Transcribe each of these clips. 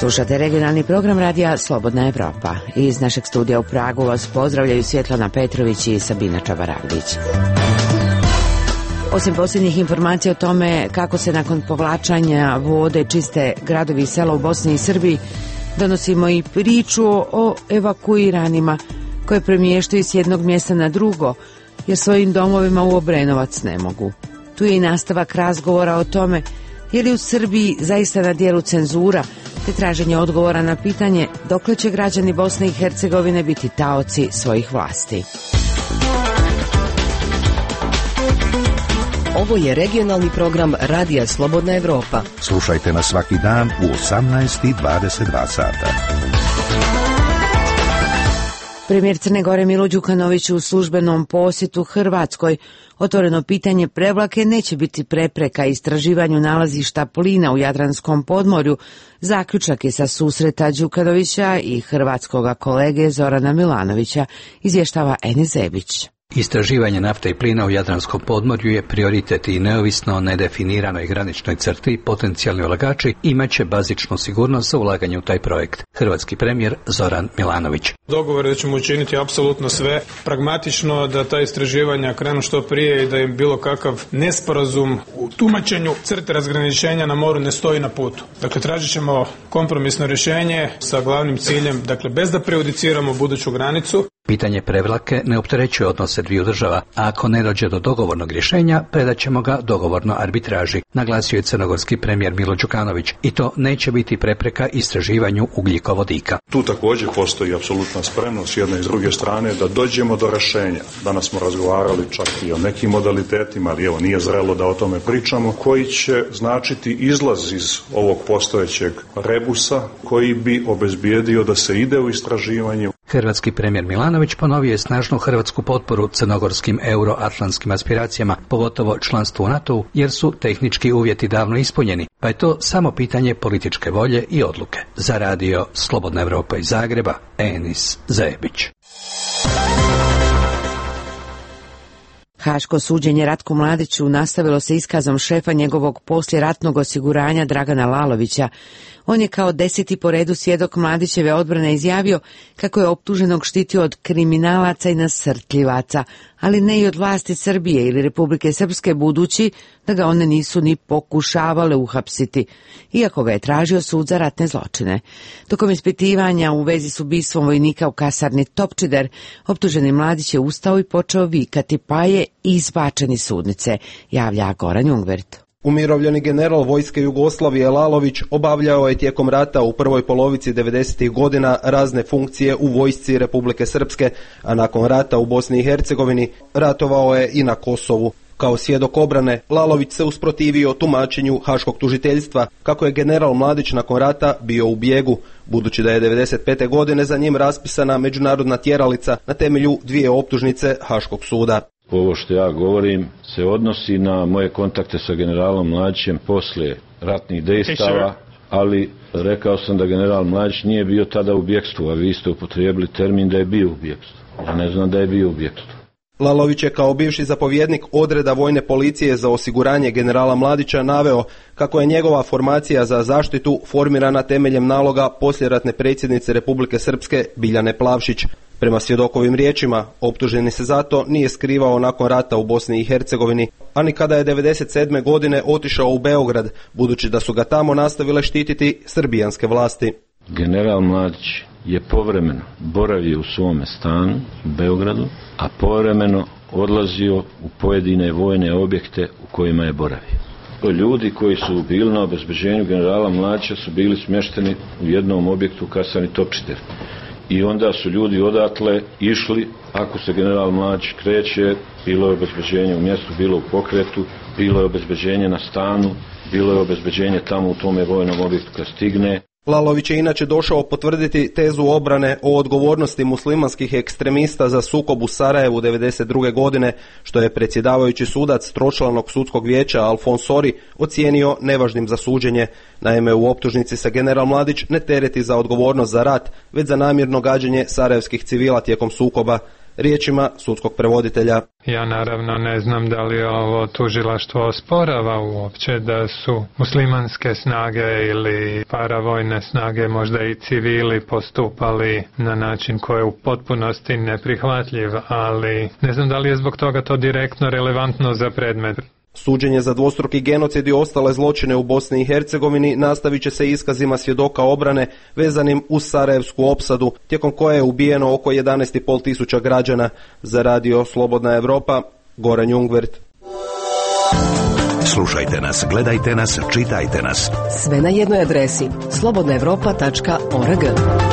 Slušate regionalni program radija Slobodna Evropa. Iz našeg studija u Pragu vas pozdravljaju Svjetlana Petrović i Sabina Čabaravlić. Osim posljednjih informacija o tome kako se nakon povlačanja vode čiste gradovi i sela u Bosni i Srbiji, donosimo i priču o evakuiranima koje premještaju s jednog mjesta na drugo, jer svojim domovima u Obrenovac ne mogu. Tu je i nastavak razgovora o tome je li u Srbiji zaista na dijelu cenzura, te traženje odgovora na pitanje dokle će građani Bosne i Hercegovine biti taoci svojih vlasti. Ovo je regionalni program Radija Slobodna Evropa. Slušajte nas svaki dan u 18:22 sata. Premijer Crne Gore Milo Đukanović u službenom posjetu Hrvatskoj. Otvoreno pitanje Prevlake neće biti prepreka istraživanju nalazišta plina u Jadranskom podmorju. Zaključak je sa susreta Đukanovića i hrvatskoga kolege Zorana Milanovića, izvještava Enes Zebić. Istraživanje nafte i plina u Jadranskom podmorju je prioritet i neovisno o nedefiniranoj graničnoj crti potencijalni ulagači imaće bazičnu sigurnost za ulaganje u taj projekt. Hrvatski premijer Zoran Milanović. Dogovor je da ćemo učiniti apsolutno sve pragmatično da ta istraživanja krenu što prije i da im bilo kakav nesporazum u tumačenju crte razgraničenja na moru ne stoji na putu. Dakle, tražit ćemo kompromisno rješenje sa glavnim ciljem, dakle, bez da prejudiciramo buduću granicu. Pitanje Prevlake ne opterećuje odnose dviju država, a ako ne dođe do dogovornog rješenja, predat ćemo ga dogovorno arbitraži, naglasio je crnogorski premijer Milo Đukanović, i to neće biti prepreka istraživanju ugljikovodika. Tu također postoji apsolutna spremnost s jedne i s druge strane da dođemo do rješenja. Danas smo razgovarali čak i o nekim modalitetima, ali evo nije zrelo da o tome pričamo, koji će značiti izlaz iz ovog postojećeg rebusa koji bi obezbijedio da se ide u istraživanje. Hrvatski premijer Milanović ponovio je snažnu hrvatsku potporu crnogorskim euroatlantskim aspiracijama, pogotovo članstvu u NATO-u, jer su tehnički uvjeti davno ispunjeni, pa je to samo pitanje političke volje i odluke. Za radio Slobodna Evropa iz Zagreba, Enis Zebić. Haško suđenje Ratku Mladiću nastavilo se iskazom šefa njegovog poslijeratnog osiguranja Dragana Lalovića. On je kao 10. po redu svjedok Mladićeve odbrane izjavio kako je optuženog štitio od kriminalaca i nasrtljivaca, ali ne i od vlasti Srbije ili Republike Srpske, budući da ga one nisu ni pokušavale uhapsiti, iako ga je tražio sud za ratne zločine. Tokom ispitivanja u vezi s ubistvom vojnika u kasarni Topčider, optuženi Mladić je ustao i počeo vikati, pa je izbačen iz sudnice, javlja Goran Jungvert. Umirovljeni general vojske Jugoslavije Lalović obavljao je tijekom rata u prvoj polovici 90. godina razne funkcije u vojsci Republike Srpske, a nakon rata u Bosni i Hercegovini ratovao je i na Kosovu. Kao svjedok obrane, Lalović se usprotivio tumačenju haškog tužiteljstva kako je general Mladić nakon rata bio u bijegu, budući da je 95. godine za njim raspisana međunarodna tjeralica na temelju 2 optužnice Haškog suda. Ovo što ja govorim se odnosi na moje kontakte sa generalom Mladićem poslije ratnih dejstava, ali rekao sam da general Mladić nije bio tada u bjekstvu, a vi ste upotrijebili termin da je bio u bjekstvu. Ja ne znam da je bio u bjekstvu. Lalović je kao bivši zapovjednik odreda vojne policije za osiguranje generala Mladića naveo kako je njegova formacija za zaštitu formirana temeljem naloga poslijeratne predsjednice Republike Srpske Biljane Plavšić. Prema svjedokovim riječima, optuženi se zato nije skrivao nakon rata u Bosni i Hercegovini, a ni kada je 97. godine otišao u Beograd, budući da su ga tamo nastavile štititi srbijanske vlasti. General Mladić je povremeno boravio u svome stanu u Beogradu, a povremeno odlazio u pojedine vojne objekte u kojima je boravio. Ljudi koji su bili na obezbeđenju generala Mladića su bili smješteni u jednom objektu u kasarni Topčider. I onda su ljudi odatle išli, ako se general Mladić kreće, bilo je obezbeđenje u mjestu, bilo u pokretu, bilo je obezbeđenje na stanu, bilo je obezbeđenje tamo u tome vojnom objektu kad stigne. Lalović je inače došao potvrditi tezu obrane o odgovornosti muslimanskih ekstremista za sukob u Sarajevu 1992. godine, što je predsjedavajući sudac tročlanog sudskog vijeća Alfons Sori ocijenio nevažnim za suđenje. Naime, u optužnici se general Mladić ne tereti za odgovornost za rat, već za namjerno gađenje sarajevskih civila tijekom sukoba. riječima sudskog prevoditelja. Ja naravno ne znam da li ovo tužilaštvo osporava uopće da su muslimanske snage ili paravojne snage, možda i civili, postupali na način koji je u potpunosti neprihvatljiv, ali ne znam da li je zbog toga to direktno relevantno za predmet. Suđenje za dvostruki genocid i ostale zločine u Bosni i Hercegovini nastavit će se iskazima svjedoka obrane vezanim uz Sarajevsku opsadu, tijekom koje je ubijeno oko 11,5 tisuća građana. Za radio Slobodna Evropa, Goran Jungvert. Slušajte nas, gledajte nas, čitajte nas. Sve na jednoj adresi slobodnaevropa.org.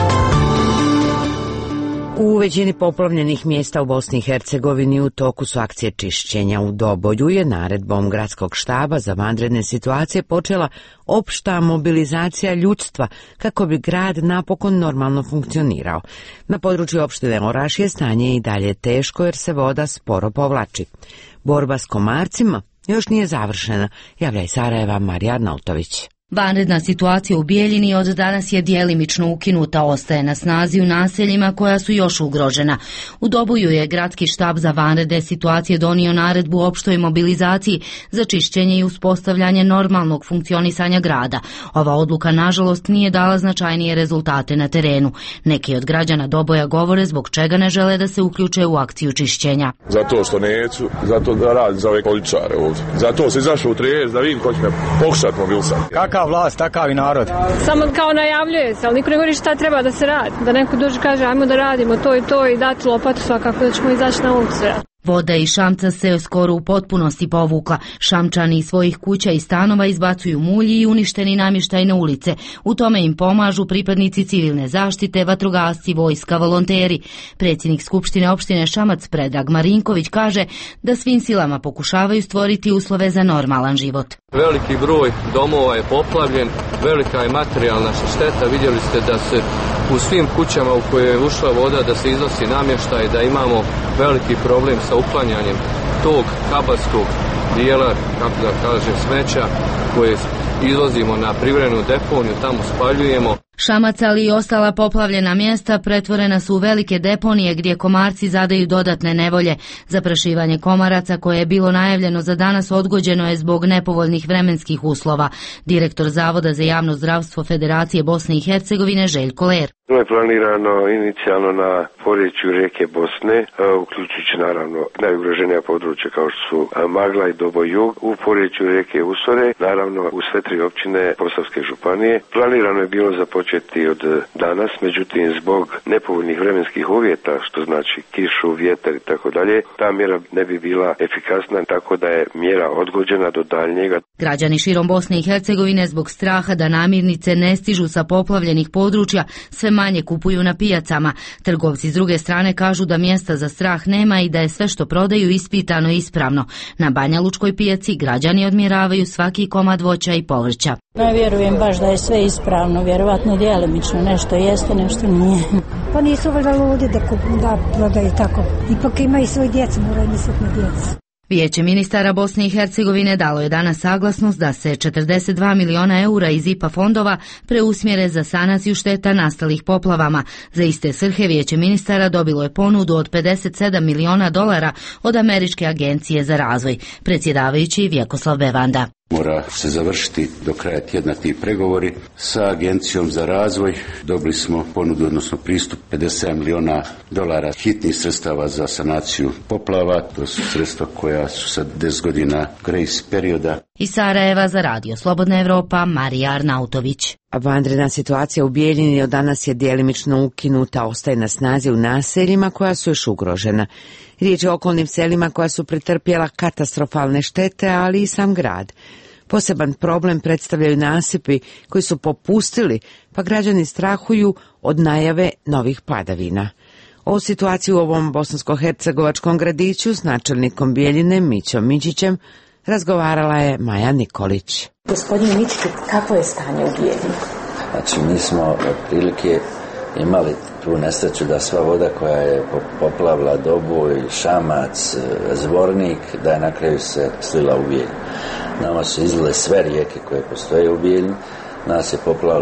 U većini poplavljenih mjesta u Bosni i Hercegovini u toku su akcije čišćenja. U Dobolju je naredbom gradskog štaba za vanredne situacije počela opšta mobilizacija ljudstva kako bi grad napokon normalno funkcionirao. Na području opštine Orašje stanje je i dalje teško jer se voda sporo povlači. Borba s komarcima još nije završena, javlja iz Sarajeva Marija Arnautović. Vanredna situacija u Bijeljini od danas je djelimično ukinuta, ostaje na snazi u naseljima koja su još ugrožena. U Doboju je gradski štab za vanredne situacije donio naredbu o opštoj mobilizaciji za čišćenje i uspostavljanje normalnog funkcionisanja grada. Ova odluka nažalost nije dala značajnije rezultate na terenu. Neki od građana Doboja govore zbog čega ne žele da se uključe u akciju čišćenja. Zato što neću, zato da radim za ove količare ovdje. Zato se izašao u Trijež da vidim ko će me pokušati mobilisati. Kakva vlast, takav i narod. Samo kao najavljuje se, ali niko ne govori šta treba da se radi. Da neko dođe kaže ajmo da radimo to i to i dati lopatu svakako da ćemo izaći na ulicu. Voda iz Šamca se skoro u potpunosti povukla. Šamčani iz svojih kuća i stanova izbacuju mulji i uništeni namještaj na ulice. U tome im pomažu pripadnici civilne zaštite, vatrogasci, vojska, volonteri. Predsjednik Skupštine opštine Šamac Predrag Marinković kaže da svim silama pokušavaju stvoriti uslove za normalan život. Veliki broj domova je poplavljen, velika je materijalna šteta. Vidjeli ste da se u svim kućama u koje je ušla voda da se iznosi namještaj, da imamo veliki problem sa uklanjanjem tog kabarskog dijela, kako da kažem, smeća koje izvozimo na privremenu deponiju, tamo spaljujemo. Šamac, ali i ostala poplavljena mjesta pretvorena su u velike deponije gdje komarci zadaju dodatne nevolje. Zaprašivanje komaraca koje je bilo najavljeno za danas odgođeno je zbog nepovoljnih vremenskih uslova. Direktor Zavoda za javno zdravstvo Federacije Bosne i Hercegovine Željko Ler. To je planirano inicijalno na porječju rijeke Bosne, uključujući naravno najugroženija područja kao što su Magla i Doboj Jug, u porječju rijeke Usore, naravno u sve tri općine Posavske županije. Planirano je bilo započeti od danas, međutim zbog nepovoljnih vremenskih uvjeta, što znači kišu, vjetar i tako dalje, ta mjera ne bi bila efikasna, tako da je mjera odgođena do daljnjega. Građani širom Bosne i Hercegovine zbog straha da namirnice ne stižu sa poplavljenih područja sve manje kupuju na pijacama. Trgovci s druge strane kažu da mjesta za strah nema i da je sve što prodaju ispitano i ispravno. Na Banjalučkoj pijaci građani odmjeravaju svaki komad voća i povrća. Ne vjerujem baš da je sve ispravno, vjerovatno djelimično, nešto jeste, nešto nije. Pa nisu valjda ludi da prodaju tako. Ipak ima i svoj djecu, moraju misliti na djecu. Vijeće ministara Bosne i Hercegovine dalo je danas saglasnost da se 42 miliona eura iz IPA fondova preusmjere za sanaciju šteta nastalih poplavama. Za iste svrhe Vijeće ministara dobilo je ponudu od $57 miliona od Američke agencije za razvoj. Predsjedavajući Vjekoslav Bevanda. Mora se završiti do kraja tjedna ti pregovori sa Agencijom za razvoj. Dobili smo ponudu, odnosno pristup $57 miliona hitnih sredstava za sanaciju poplava. To su sredstva koja su sa 10 godina grace perioda. Iz Sarajeva za radio Slobodna Evropa, Marija Arnautović. Vanredna situacija u Bijeljini od danas je djelimično ukinuta, ostaje na snazi u naseljima koja su još ugrožena. Riječ je o okolnim selima koja su pretrpjela katastrofalne štete, ali i sam grad. Poseban problem predstavljaju nasipi koji su popustili, pa građani strahuju od najave novih padavina. O situaciji u ovom bosansko-hercegovačkom gradiću s načelnikom Bijeljine Mićom Miđićem razgovarala je Maja Nikolić. Gospodine Mićiću, kako je stanje u Bijeljini? Znači, mi smo otprilike imali tu nesreću da sva voda koja je poplavila Doboj, Šamac, Zvornik, da je na kraju se slila u Bijeljinu. Nama su izlile sve rijeke koje postoje u Bijeljini, nas je poplavila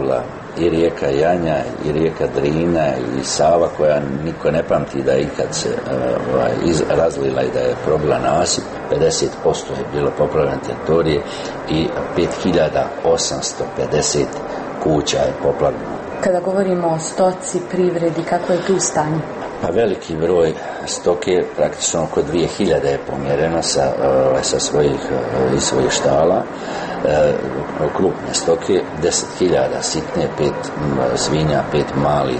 i rijeka Janja, i rijeka Drina, i Sava, koja niko ne pamti da je ikad se razlila i da je probila nasip. 50% je bilo poplavljene teritorije i 5850 kuća je poplavljeno. Kada govorimo o stoci, privredi, kako je tu stanje? Pa veliki broj stoke, praktično oko 2000 je pomjereno sa svojih štala. Krupne stoke, 10.000 sitne, 5 svinja, 5 mali,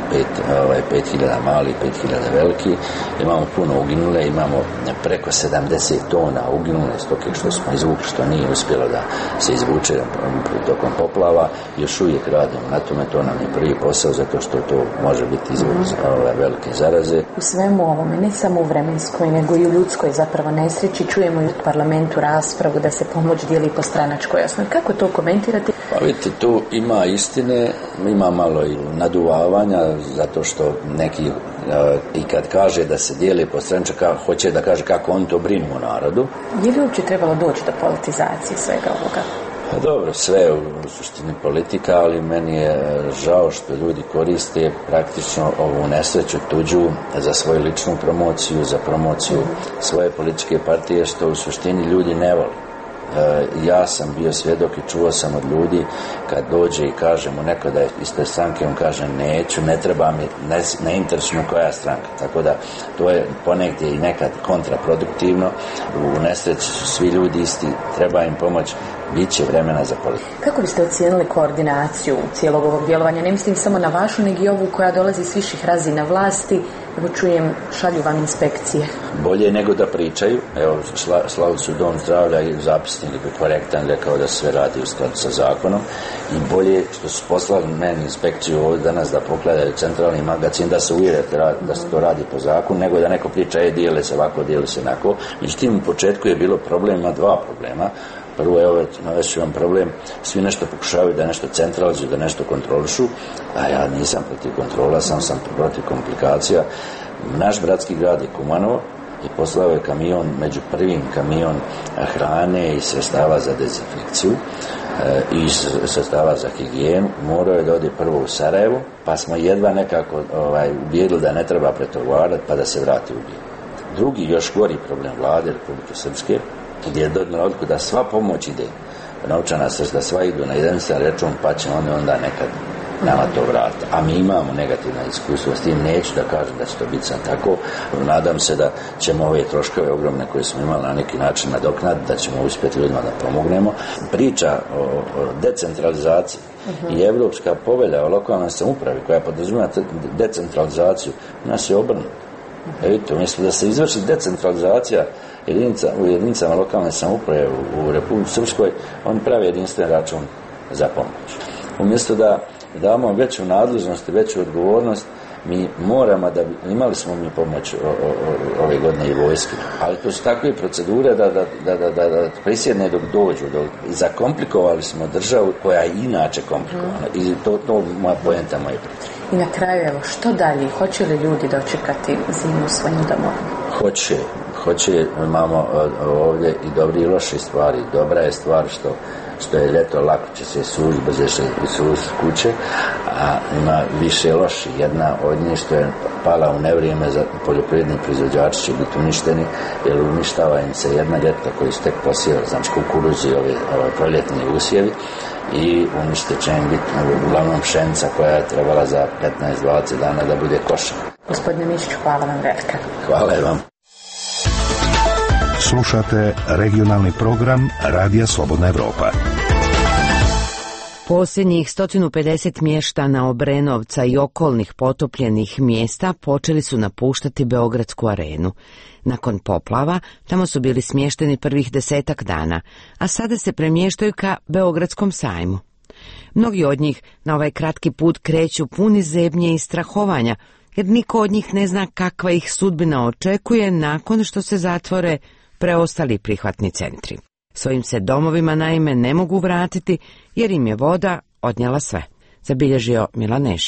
5.000 mali, 5.000 veliki. Imamo puno uginule, imamo preko 70 tona uginule stoke što smo izvukli, što nije uspjelo da se izvuče tokom poplava. Još uvijek radimo na tome, to nam je prvi posao, zato što to može biti izvor velike zaraze. U svemu ovome, ne samo u vremenskoj, nego i u ljudskoj zapravo nesreći, čujemo i u parlamentu raspravu da se pomoć dijeli po stranačkoj osnovi. Kako to komentirate? Pa vidite, tu ima istine, ima malo i naduvavanja, zato što neki i kad kaže da se dijeli po stranačkoj, hoće da kaže kako on to brinu o narodu. Je li uopće trebalo doći do politizacije svega ovoga? Pa dobro, sve je u suštini politika, ali meni je žao što ljudi koriste praktično ovu nesreću tuđu za svoju ličnu promociju, za promociju svoje političke partije, što u suštini ljudi ne vole. Ja sam bio svjedok i čuo sam od ljudi kad dođe i kaže mu neko da je iz te stranke, on kaže neću, ne treba mi, ne interesuje koja stranka. Tako da to je ponegdje i nekad kontraproduktivno. U nesreći su svi ljudi isti, treba im pomoć, bit će vremena za politiku. Kako biste ocijenili koordinaciju cijelog ovog djelovanja? Ne mislim samo na vašu, nego i ovu koja dolazi s viših razina vlasti. Evo čujem, šalju vam inspekcije. Bolje nego da pričaju. Evo, Slavcu dom zdravlja i zapisnik je korektan, rekao da sve radi u skladu sa zakonom. I bolje što su poslali meni inspekciju ovdje danas da pogledaju centralni magazin, da se uvjere da se to radi po zakonu, nego da neko priča, dijeli se ovako, dijeli se onako. Međutim, u početku je bilo problema, dva problema. Prvo je navešću vam problem, svi nešto pokušavaju da nešto centralizuju, da nešto kontrolišu, a ja nisam protiv kontrola, sam protiv komplikacija. Naš bratski grad je Kumanovo i poslao je kamion, među prvim kamion hrane i sredstava za dezinfekciju i sredstava za higijenu. Morao je da ode prvo u Sarajevo, pa smo jedva nekako ubijedili da ne treba pretovarati pa da se vrati u Bijelo. Drugi, još gori problem vlade Republike Srpske, gdje je donijela odluku da sva pomoć ide, novčana sredstva, sva idu na jedinstven račun, pa će onda nekad nama to vratiti. A mi imamo negativna iskustva s tim, neću da kažem da će to biti sad tako. Nadam se da ćemo ove troškove ogromne koje smo imali na neki način nadoknaditi, da ćemo uspjeti ljudima da pomognemo. Priča o decentralizaciji i Evropska povelja o lokalnoj samoupravi koja podrazumijeva decentralizaciju, nas je obrnuto. Vidite, umjesto da se izvrši decentralizacija u jedinicama lokalne samouprave u Republici Srpskoj, oni prave jedinstven račun za pomoć. Umjesto da damo veću nadležnost i veću odgovornost, mi moramo imali smo mi pomoć ove godine i vojske, ali to su takve procedure da prisjedne dok dođu. I zakomplikovali smo državu koja je inače komplikovana. I to moja poenta, moje priče. I na kraju, evo, što dalje? Hoće li ljudi dočekati zimu u svojim domovima? Hoće, imamo ovdje i dobri i loši stvari. Dobra je stvar što je ljeto, lako će se sući, brže se sući kuće, a ima više loši. Jedna od njih što je pala u nevrijeme za poljoprivredni proizvođači će biti uništeni, jer uništava im se jedna ljeta koji su tek posijeli, znači kukuruzi, ove proljetni usjevi, i uništit će im biti uglavnom pšenica koja je trebala za 15-20 dana da bude košena. Gospodine Mišiću, hvala vam velika. Hvala vam. Slušate regionalni program Radija Slobodna Evropa. Posljednjih 150 mještana Obrenovca i okolnih potopljenih mjesta počeli su napuštati Beogradsku arenu. Nakon poplava tamo su bili smješteni prvih 10 dana, a sada se premještaju ka Beogradskom sajmu. Mnogi od njih na ovaj kratki put kreću puni zebnje i strahovanja, jer niko od njih ne zna kakva ih sudbina očekuje nakon što se zatvore preostali prihvatni centri. Svojim se domovima naime ne mogu vratiti jer im je voda odnijela sve, zabilježio Milan Nešić.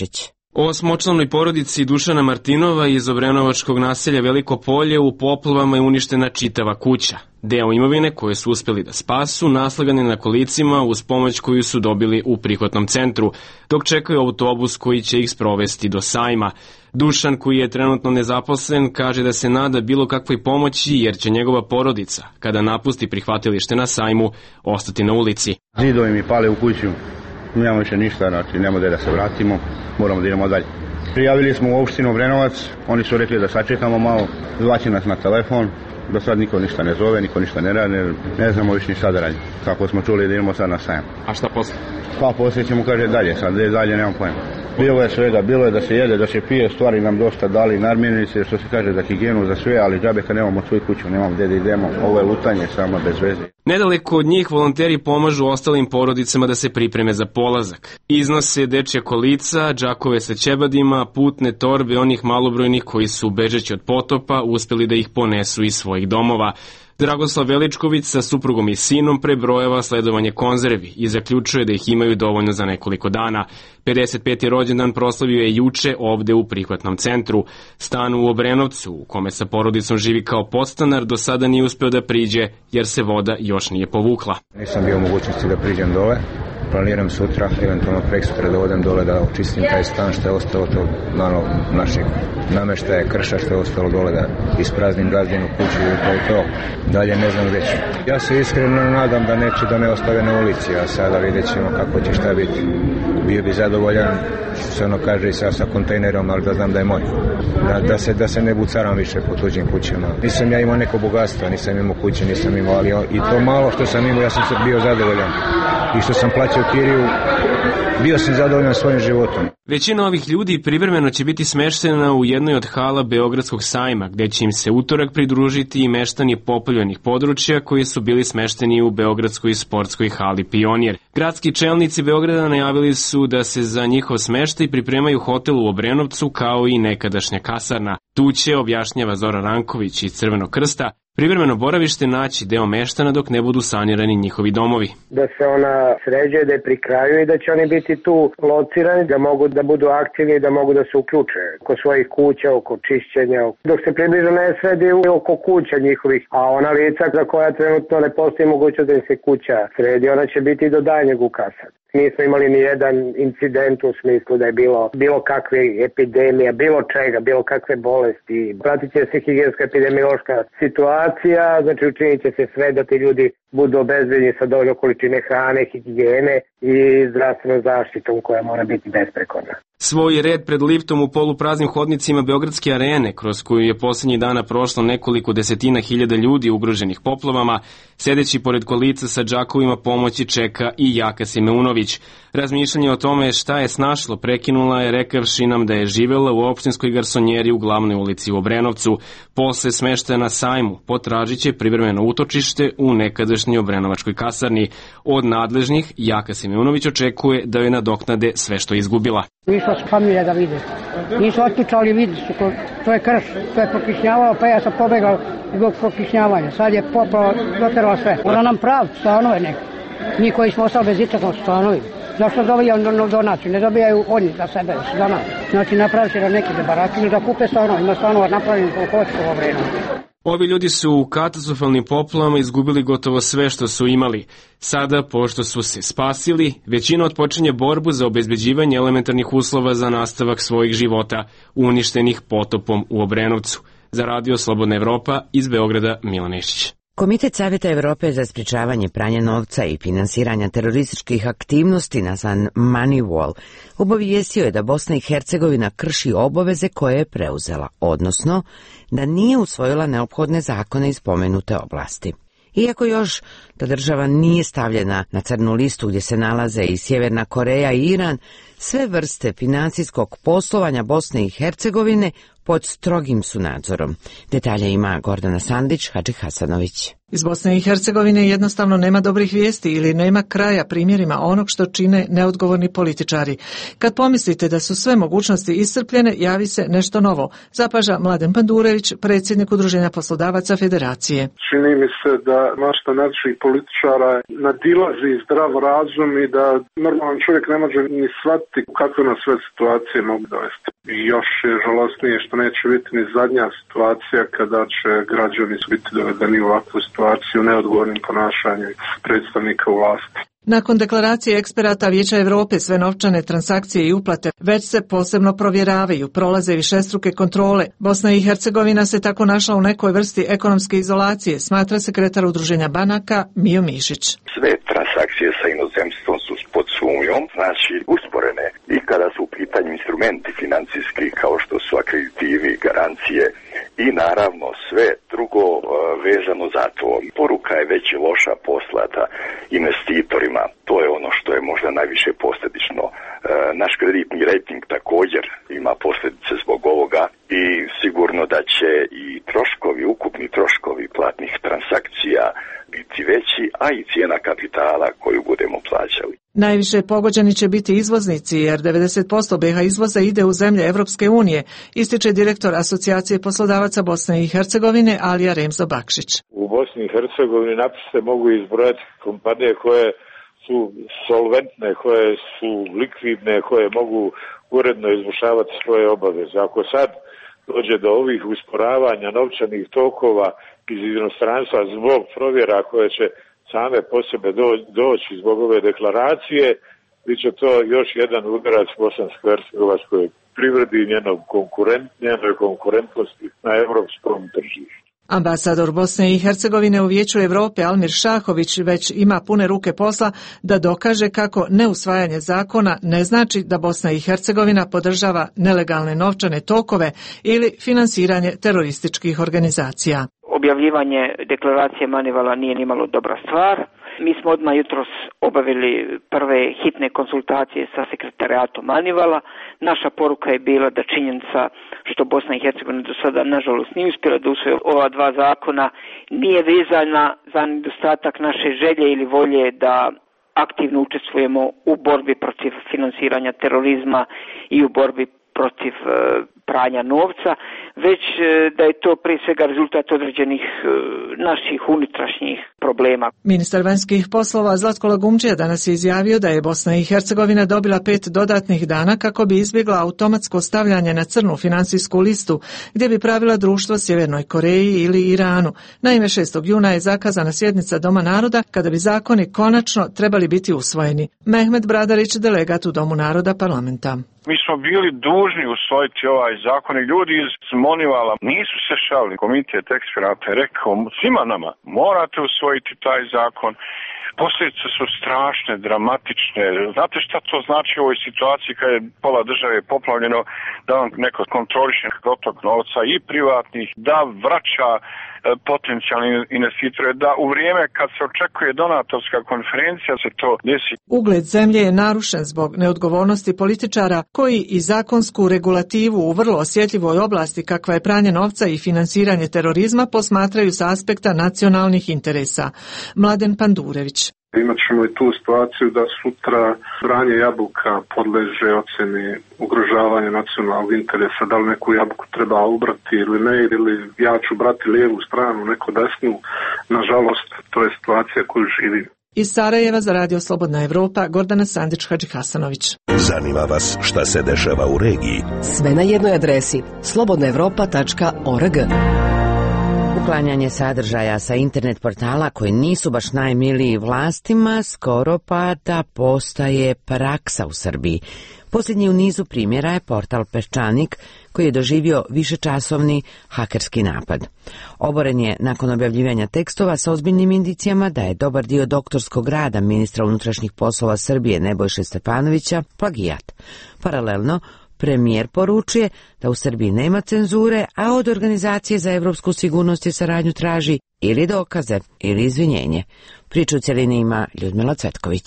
O smočlanoj porodici Dušana Martinova iz obrenovačkog naselja Veliko Polje u poplavama je uništena čitava kuća. Deo imovine koje su uspeli da spasu naslagan je na kolicima uz pomoć koju su dobili u prihvatnom centru, dok čekaju autobus koji će ih sprovesti do sajma. Dušan, koji je trenutno nezaposlen, kaže da se nada bilo kakvoj pomoći jer će njegova porodica, kada napusti prihvatilište na sajmu, ostati na ulici. Zidovi mi pale u kuću, nemamo više ništa, znači nema da se vratimo, moramo da idemo dalje. Prijavili smo u opštinu Obrenovac, oni su rekli da sačekamo malo, zvaće nas na telefon, do sad niko ništa ne zove, niko ništa ne radi, ne znamo više ni šta da radimo. Kako smo čuli da idemo sad na sajam. A šta posle? Pa posle ćemo, kaže, dalje, sad dalje nemam pojma. Bilo je svega, bilo je da se jede, da se pije, stvari nam dosta dali, namirnice, što se kaže, za higijenu, za sve, ali džabe kad nemamo svoju kuću, nemamo gde da idemo, ovo je lutanje samo bez veze. Nedaleko od njih volonteri pomažu ostalim porodicama da se pripreme za polazak. Iznose dečja kolica, džakove sa ćebadima, putne torbe onih malobrojnih koji su bežeći od potopa uspeli da ih ponesu iz svojih domova. Dragoslav Veličković sa suprugom i sinom prebrojava sledovanje konzervi i zaključuje da ih imaju dovoljno za nekoliko dana. 55. rođendan proslavio je juče ovde u prihvatnom centru. Stan u Obrenovcu, u kome sa porodicom živi kao podstanar, do sada nije uspeo da priđe jer se voda još nije povukla. Nisam bio u mogućnosti da priđem dole. Planiram sutra, eventualno preksutra da odem dole da očistim taj stan što je ostalo to, naravno, naših nameštaja, krša što je ostalo dole, da ispraznim gazdinu kuću i to. Dalje ne znam već. Ja se iskreno nadam da neće da me ostave na ulici, a sada vidjet ćemo kako će šta biti. Bio bi zadovoljan, što se ono kaže, i sa kontejnerom, ali da znam da je moj. Da se ne bucaram više po tuđim kućama. Nisam ja imao neko bogatstvo, nisam imao kuće, nisam imao, ali i to malo što sam imao, ja sam se bio zadovoljan. I što sam plaćao kiriju, bio sam zadovoljan svojim životom. Većina ovih ljudi privremeno će biti smeštena u jednoj od hala Beogradskog sajma, gde će im se utorak pridružiti i meštani poplavljenih područja koji su bili smešteni u Beogradskoj sportskoj hali Pionir. Gradski čelnici Beograda najavili su da se za njihov smeštaj pripremaju hotel u Obrenovcu kao i nekadašnja kasarna. Tu će, objašnjava Zoran Ranković iz Crvenog krsta, privremeno boravište naći deo meštana dok ne budu sanirani njihovi domovi. Da se ona sređe, da je pri kraju i da će oni biti tu locirani, da mogu da budu aktivni i da mogu da se uključe oko svojih kuća, oko čišćenja. Dok se približno ne sredi oko kuća njihovih, a ona lica za koja trenutno ne postoji mogućnost da im se kuća sredi, ona će biti do daljnjeg ukasa. Nismo imali ni jedan incident u smislu da je bilo kakve epidemija, bilo čega, bilo kakve bolesti. Pratit će se higijenska epidemiološka situacija, znači učinit će se sve da ti ljudi budu obezbeđeni sa dovoljno količine hrane, higijene i zdravstvenom zaštitom koja mora biti besprekorna. Svoj red pred liftom u polupraznim hodnicima Beogradske arene, kroz koju je poslednjih dana prošlo nekoliko desetina hiljada ljudi ugroženih poplavama, sedeći pored kolica sa džakovima pomoći čeka i Jaka Simeunović. Razmišljanje o tome šta je snašlo prekinula je rekavši nam da je živela u opštinskoj garsonjeri u glavnoj ulici u Obrenovcu. Posle smeštaja na sajmu potražit će privremeno utočište u nekadašnjoj obrenovačkoj kasarni. Od nadležnih Jaka Simeunović očekuje da joj nadoknade sve što je izgubila. Išla su familija da vide. Nisu otpučali, vidi su, to je krš, to je prokišnjavalo, pa ja sam pobegao zbog prokišnjavanja. Sad je poplava doterala sve. Ona nam pravi stanove neke. Mi koji smo ostali bez ičega stanovi. Zašto dobijaju donaciju? Ne dobijaju oni za sebe, za nas. Znači napravit će da neki da barakili, da kupe stanove. Ima stanova napravljeni koliko hoće u vremenu. Ovi ljudi su u katastrofalnim poplavama izgubili gotovo sve što su imali. Sada, pošto su se spasili, većina odpočinje borbu za obezbeđivanje elementarnih uslova za nastavak svojih života, uništenih potopom u Obrenovcu. Za Radio Slobodna Evropa, iz Beograda, Milan Nešić. Komitet Savjeta Evrope za sprečavanje pranja novca i finansiranja terorističkih aktivnosti nazvan Moneywall obavijestio je da Bosna i Hercegovina krši obaveze koje je preuzela, odnosno da nije usvojila neophodne zakone iz pomenute oblasti. Iako još ta država nije stavljena na crnu listu gdje se nalaze i Sjeverna Koreja i Iran, sve vrste financijskog poslovanja Bosne i Hercegovine pod strogim su nadzorom. Detalje ima Gordana Sandić, Hadži Hasanović. Iz Bosne i Hercegovine jednostavno nema dobrih vijesti ili nema kraja primjerima onog što čine neodgovorni političari. Kad pomislite da su sve mogućnosti iscrpljene, javi se nešto novo, zapaža Mladen Pandurević, predsjednik Udruženja poslodavaca Federacije. Čini mi se da mašta naših političara nadilazi zdrav razum i da normalan čovjek ne može ni shvatiti kakve nas sve situacije mogu dovesti. I još je žalostnije što neće biti ni zadnja situacija kada će građani biti dovedeni u ovakvu situaciju neodgovornim ponašanjem predstavnika u vlasti. Nakon deklaracije eksperata Vijeća Europe sve novčane transakcije i uplate već se posebno provjeravaju, prolaze višestruke kontrole. Bosna i Hercegovina se tako našla u nekoj vrsti ekonomske izolacije, smatra sekretar Udruženja banaka Mijo Mišić. Sve transakcije sa inozemstvom su pod sumnjom, znači usporene. I kada su u pitanju instrumenti financijski kao što su akreditivi, garancije i naravno sve drugo vezano za to. Poruka je već loša poslata investitorima. To je ono što je možda najviše posljedično. Naš kreditni rating također ima posljedice zbog ovoga i sigurno da će i troškovi, ukupni troškovi platnih transakcija biti veći, a i cijena kapitala koju budemo plaćali. Najviše pogođeni će biti izvoznici, jer 90% BiH izvoza ide u zemlje Evropske unije, ističe direktor Asocijacije poslodavaca Bosne i Hercegovine Alija Remzo Bakšić. U Bosni i Hercegovini naprosto mogu izbrojati kompanije koje su solventne, koje su likvidne, koje mogu uredno izvršavati svoje obaveze. Ako sad dođe do ovih usporavanja novčanih tokova iz inostranstva zbog provjera koje će same po sebe doći zbog ove deklaracije, bit će to još jedan udarac bosansko-hercegovačkoj privredi i njenoj konkurentnosti na europskom tržištu. Ambasador Bosne i Hercegovine u Vijeću Europe Almir Šahović već ima pune ruke posla da dokaže kako neusvajanje zakona ne znači da Bosna i Hercegovina podržava nelegalne novčane tokove ili finansiranje terorističkih organizacija. Objavljivanje deklaracije Manivala nije nimalo dobra stvar. Mi smo odmah jutros obavili prve hitne konsultacije sa sekretarijatom Manivala. Naša poruka je bila da činjenica što Bosna i Hercegovina do sada nažalost nije uspjela da usvoji ova dva zakona nije vezana za nedostatak naše želje ili volje da aktivno učestvujemo u borbi protiv finansiranja terorizma i u borbi protiv pranja novca, već da je to prije svega rezultat određenih naših unutrašnjih problema. Ministar vanjskih poslova Zlatko Lagumdžija danas je izjavio da je Bosna i Hercegovina dobila 5 dodatnih dana kako bi izbjegla automatsko stavljanje na crnu finansijsku listu gdje bi pravila društvo Sjevernoj Koreji ili Iranu. Naime, 6. juna je zakazana sjednica Doma naroda kada bi zakoni konačno trebali biti usvojeni. Mehmet Bradarić, delegat u Domu naroda parlamenta. Mi smo bili dužni usvojiti ovaj zakon i ljudi iz Monivala nisu se šalili. Komitet eksperata je rekao svima nama morate usvojiti taj zakon. Posljedice su strašne, dramatične. Znate šta to znači u ovoj situaciji kad je pola države poplavljeno, da vam neko kontroliše protok novca i privatnih, da vraća potencijalni investitore, da u vrijeme kad se očekuje donatorska konferencija se to desi. Ugled zemlje je narušen zbog neodgovornosti političara koji i zakonsku regulativu u vrlo osjetljivoj oblasti kakva je pranje novca i finansiranje terorizma posmatraju sa aspekta nacionalnih interesa. Mladen Pandurević. Imat ćemo i tu situaciju da sutra branje jabuka podleže ocjeni ugrožavanja nacionalnog interesa, da li neku jabuku treba ubrati ili ne, ili ja ću brati lijevu stranu, neko desnu. Nažalost, to je situacija koju živim. Iz Sarajeva za Radio Slobodna Evropa, Gordana Sandić, Hadži Hasanović. Zanima vas šta se dešava u regiji? Sve na jednoj adresi slobodnaevropa.org. Uklanjanje sadržaja sa internet portala koji nisu baš najmiliji vlastima skoro pa da postaje praksa u Srbiji. Posljednji u nizu primjera je portal Peščanik koji je doživio višečasovni hakerski napad. Oboren je nakon objavljivanja tekstova sa ozbiljnim indicijama da je dobar dio doktorskog rada ministra unutrašnjih poslova Srbije Nebojše Stefanovića plagijat. Paralelno, premijer poručuje da u Srbiji nema cenzure, a od Organizacije za evropsku sigurnost i saradnju traži ili dokaze ili izvinjenje. Priču u cjelini ima Ljudmila Cvetković.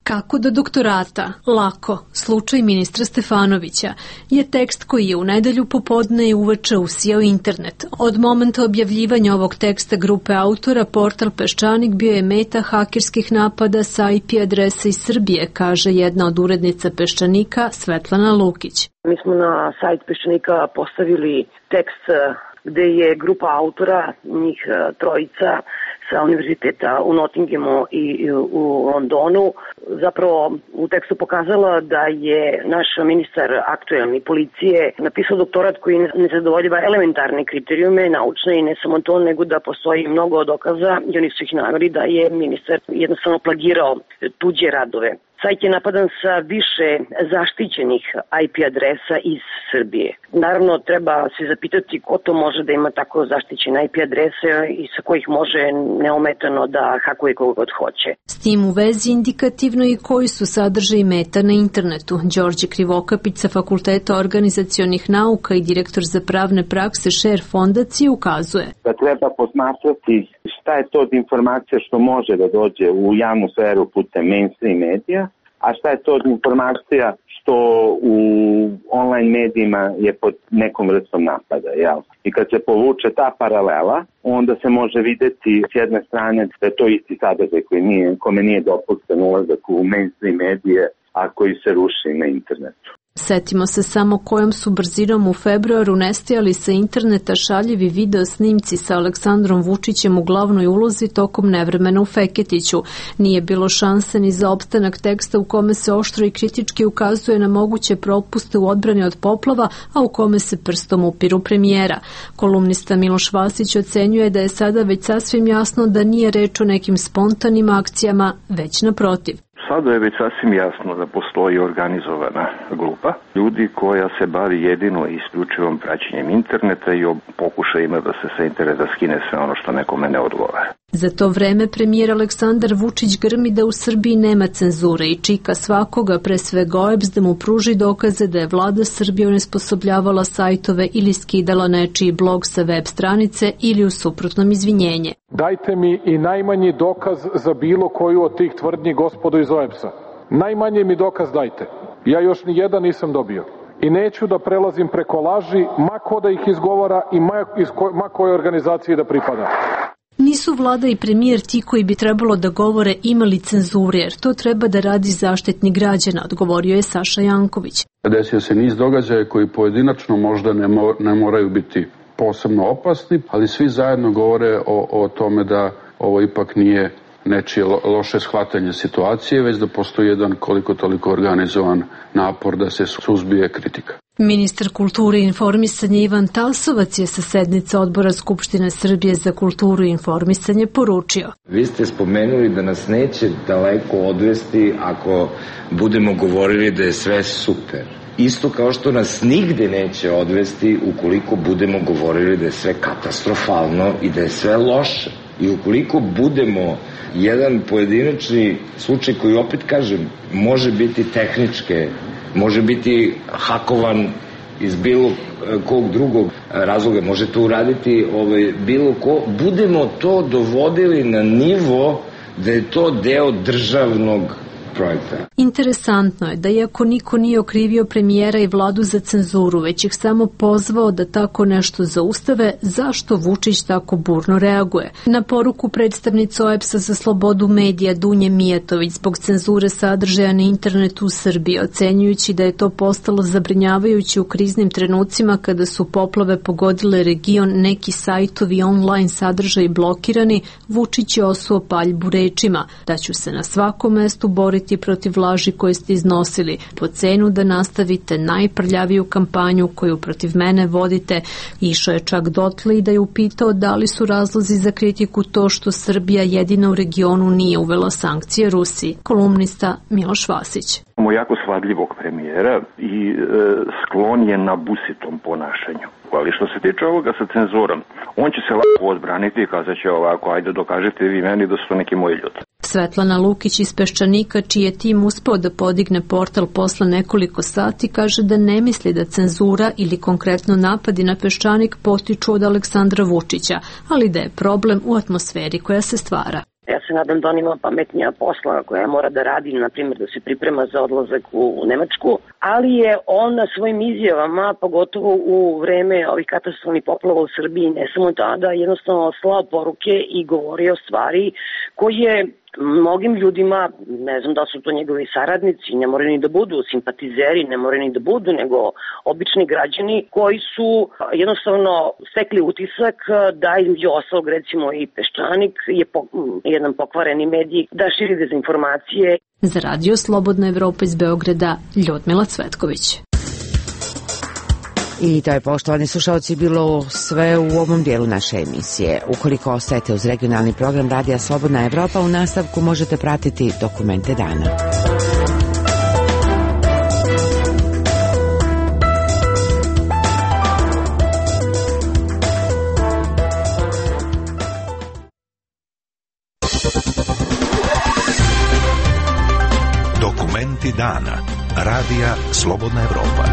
Kako do doktorata, lako, slučaj ministra Stefanovića, je tekst koji je u nedelju popodne i uveče usijao internet. Od momenta objavljivanja ovog teksta grupe autora, portal Peščanik bio je meta hakerskih napada sa IP adrese iz Srbije, kaže jedna od urednica Peščanika, Svetlana Lukić. Mi smo na sajt Peščanika postavili tekst gde je grupa autora, njih trojica sa univerziteta u Nottinghamu i u Londonu, zapravo u tekstu pokazala da je naš ministar aktuelni policije napisao doktorat koji ne zadovoljava elementarne kriterijume naučne i ne samo to, nego da postoji mnogo dokaza i oni su ih naveli da je ministar jednostavno plagirao tuđe radove. Sajt je napadan sa više zaštićenih IP adresa iz Srbije. Naravno, treba se zapitati ko to može da ima tako zaštićene IP adrese i sa kojih može neometano da hakuje koga god hoće. S tim u vezi indikativno i koji su sadržaji meta na internetu. Đorđe Krivokapić sa Fakulteta organizacionih nauka i direktor za pravne prakse Share fondacije ukazuje. Da treba posmatrati šta je to od informacija što može da dođe u javnu sferu putem mainstream medija, a šta je to od informacija što u online medijima je pod nekom vrstom napada. Jel? I kad se povuče ta paralela, onda se može videti s jedne strane da je to isti sadržaj kome nije dopušten ulazak u mainstream medije, a koji se ruši na internetu. Setimo se samo kojom su brzinom u februaru nestajali sa interneta šaljivi video snimci sa Aleksandrom Vučićem u glavnoj ulozi tokom nevremena u Feketiću. Nije bilo šanse ni za opstanak teksta u kome se oštro i kritički ukazuje na moguće propuste u odbrani od poplava, a u kome se prstom upiru premijera. Kolumnista Miloš Vasić ocenjuje da je sada već sasvim jasno da nije reč o nekim spontanim akcijama, već naprotiv. Sada je već sasvim jasno da postoji organizovana grupa ljudi koja se bavi jedino i isključivom praćenjem interneta i o pokušajima da se sa interneta skine sve ono što nekome ne odgovara. Za to vreme premijer Aleksandar Vučić grmi da u Srbiji nema cenzure i čika svakoga, pre svega OEBS, da mu pruži dokaze da je vlada Srbije onesposobljavala sajtove ili skidala nečiji blog sa web stranice ili u suprotnom izvinjenje. Dajte mi i najmanji dokaz za bilo koju od tih tvrdnji, gospodo iz OEBS-a. Najmanji mi dokaz dajte. Ja još ni jedan nisam dobio. I neću da prelazim preko laži, ma ko da ih izgovara i ma kojoj organizaciji da pripada. Nisu vlada i premijer ti koji bi trebalo da govore imali cenzure, jer to treba da radi Zaštitnik građana, odgovorio je Saša Janković. Desio se niz događaja koji pojedinačno možda ne moraju biti posebno opasni, ali svi zajedno govore o tome da ovo ipak nije nečije loše shvatanje situacije, već da postoji jedan koliko toliko organizovan napor da se suzbije kritika. Ministar kulture i informisanja Ivan Tasovac je sa sednice Odbora Skupštine Srbije za kulturu i informisanje poručio. Vi ste spomenuli da nas neće daleko odvesti ako budemo govorili da je sve super. Isto kao što nas nigde neće odvesti ukoliko budemo govorili da je sve katastrofalno i da je sve loše. I ukoliko budemo jedan pojedinačni slučaj koji, opet kažem, može biti tehničke, može biti hakovan iz bilo kog drugog razloga, može to uraditi bilo ko, budemo to dovodili na nivo da je to deo državnog projekta. Interesantno je da iako niko nije okrivio premijera i vladu za cenzuru, već ih samo pozvao da tako nešto zaustave, zašto Vučić tako burno reaguje? Na poruku predstavnice OEBS-a za slobodu medija Dunje Mijatović zbog cenzure sadržaja na internetu u Srbiji, ocenjujući da je to postalo zabrinjavajuće u kriznim trenucima kada su poplave pogodile region, neki sajtovi i online sadržaji blokirani, Vučić je osuo paljbu rečima da ću se na svakom mestu boriti protiv laži koje ste iznosili, po cenu da nastavite najprljaviju kampanju koju protiv mene vodite. Išao je čak dotle i da je upitao da li su razlozi za kritiku to što Srbija jedina u regionu nije uvela sankcije Rusiji. Kolumnista Miloš Vasić. Imamo jako svadljivog premijera i sklon je na busitom ponašanju. Ali što se tiče ovoga sa cenzurom, on će se lako odbraniti i kazat će ovako, ajde dokažite vi meni da su neki moji ljudi. Svetlana Lukić iz Peščanika, čiji je tim uspeo da podigne portal posle nekoliko sati, kaže da ne misli da cenzura ili konkretno napadi na Peščanik potiču od Aleksandra Vučića, ali da je problem u atmosferi koja se stvara. Ja se nadam da on ima pametnija posla koja mora da radi, na primjer da se priprema za odlazak u Nemačku, ali je on na svojim izjavama, pogotovo u vreme ovih katastrofalnih poplava u Srbiji, ne samo tada, jednostavno slao poruke i govorio stvari koje mnogim ljudima, ne znam da su to njegovi saradnici, ne moraju ni da budu simpatizeri, ne moraju ni da budu, nego obični građani koji su jednostavno stekli utisak da između ostalog recimo i Peščanik je jedan pokvareni medij da širi dezinformacije. Za Radio Slobodna Evropa iz Beograda, Ljudmila Cvetković. I to je, poštovani slušalci, bilo sve u ovom dijelu naše emisije. Ukoliko ostajete uz regionalni program Radija Slobodna Evropa, u nastavku možete pratiti Dokumente dana. Dokumenti dana. Radija Slobodna Evropa.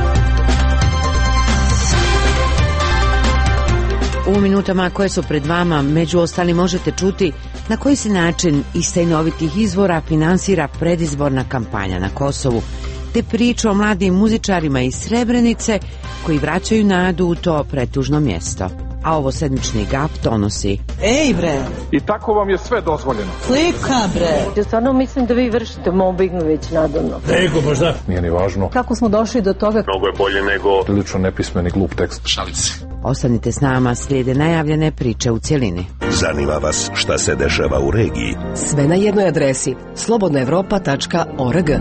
U minutama koje su pred vama, među ostalim možete čuti na koji se način iz tajnovitih izvora finansira predizborna kampanja na Kosovu, te priču o mladim muzičarima iz Srebrenice koji vraćaju nadu u to pretužno mjesto. A ovo sedmični GAP donosi. Ej bre! I tako vam je sve dozvoljeno. Slika bre! Ja stvarno mislim da vi vršite mobbing već nadavno. Nego, baš da. Nije ni važno. Kako smo došli do toga? Mnogo je bolje nego prilično nepismeni glup tekst. Šalice. Ostanite s nama, slijede najavljene priče u cjelini. Zanima vas šta se dešava u regiji? Sve na jednoj adresi slobodnaevropa.org.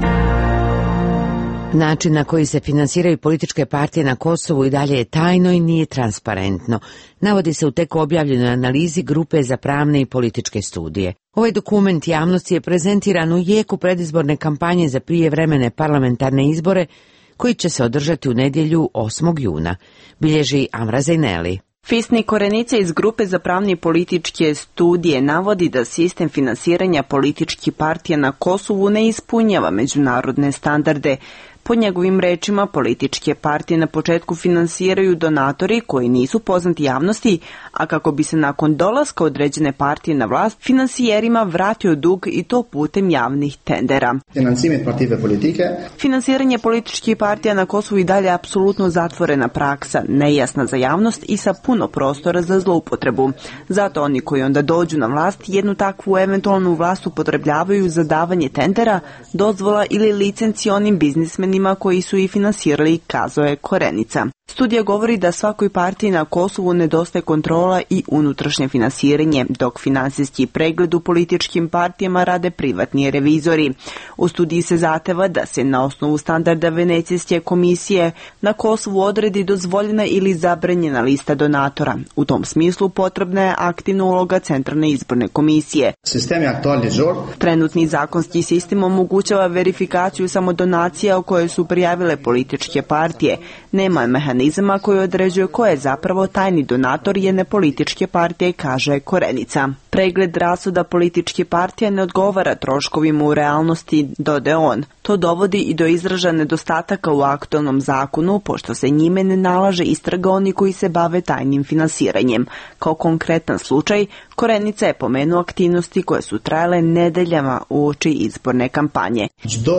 Način na koji se finansiraju političke partije na Kosovu i dalje je tajno i nije transparentno. Navodi se u tek objavljenoj analizi Grupe za pravne i političke studije. Ovaj dokument javnosti je prezentiran u jeku predizborne kampanje za prijevremene parlamentarne izbore koji će se održati u nedjelju 8. juna, bilježi Amra Zejneli. Fisni Korenica iz Grupe za pravne i političke studije navodi da sistem finansiranja političkih partija na Kosovu ne ispunjava međunarodne standarde. Po njegovim rečima, političke partije na početku finansiraju donatori koji nisu poznati javnosti, a kako bi se nakon dolaska određene partije na vlast finansijerima vratio dug i to putem javnih tendera. Finansiranje političkih partija na Kosovu i dalje apsolutno zatvorena praksa, nejasna za javnost i sa puno prostora za zloupotrebu. Zato oni koji onda dođu na vlast jednu takvu eventualnu vlast upotrebljavaju za davanje tendera, dozvola ili licenci onim biznismenima koji su i finansirali, kazao je Korenica. Studija govori da svakoj partiji na Kosovu nedostaje kontrola i unutrašnje finansiranje, dok finansijski pregled u političkim partijama rade privatni revizori. U studiji se zahteva da se na osnovu standarda Venecijske komisije na Kosovu odredi dozvoljena ili zabranjena lista donatora. U tom smislu potrebna je aktivna uloga Centralne izborne komisije. Trenutni zakonski sistem omogućava verifikaciju samo donacija koje su prijavile političke partije. Nema mehanizama koji određuje ko je zapravo tajni donator jedne političke partije, kaže Korenica. Pregled rashoda političke partije ne odgovara troškovima u realnosti, dodaje on. To dovodi i do izražaja nedostataka u aktualnom zakonu, pošto se njime ne nalaže istraga oni koji se bave tajnim finansiranjem. Kao konkretan slučaj, Korenica je pomenuo aktivnosti koje su trajale nedeljama uoči izborne kampanje.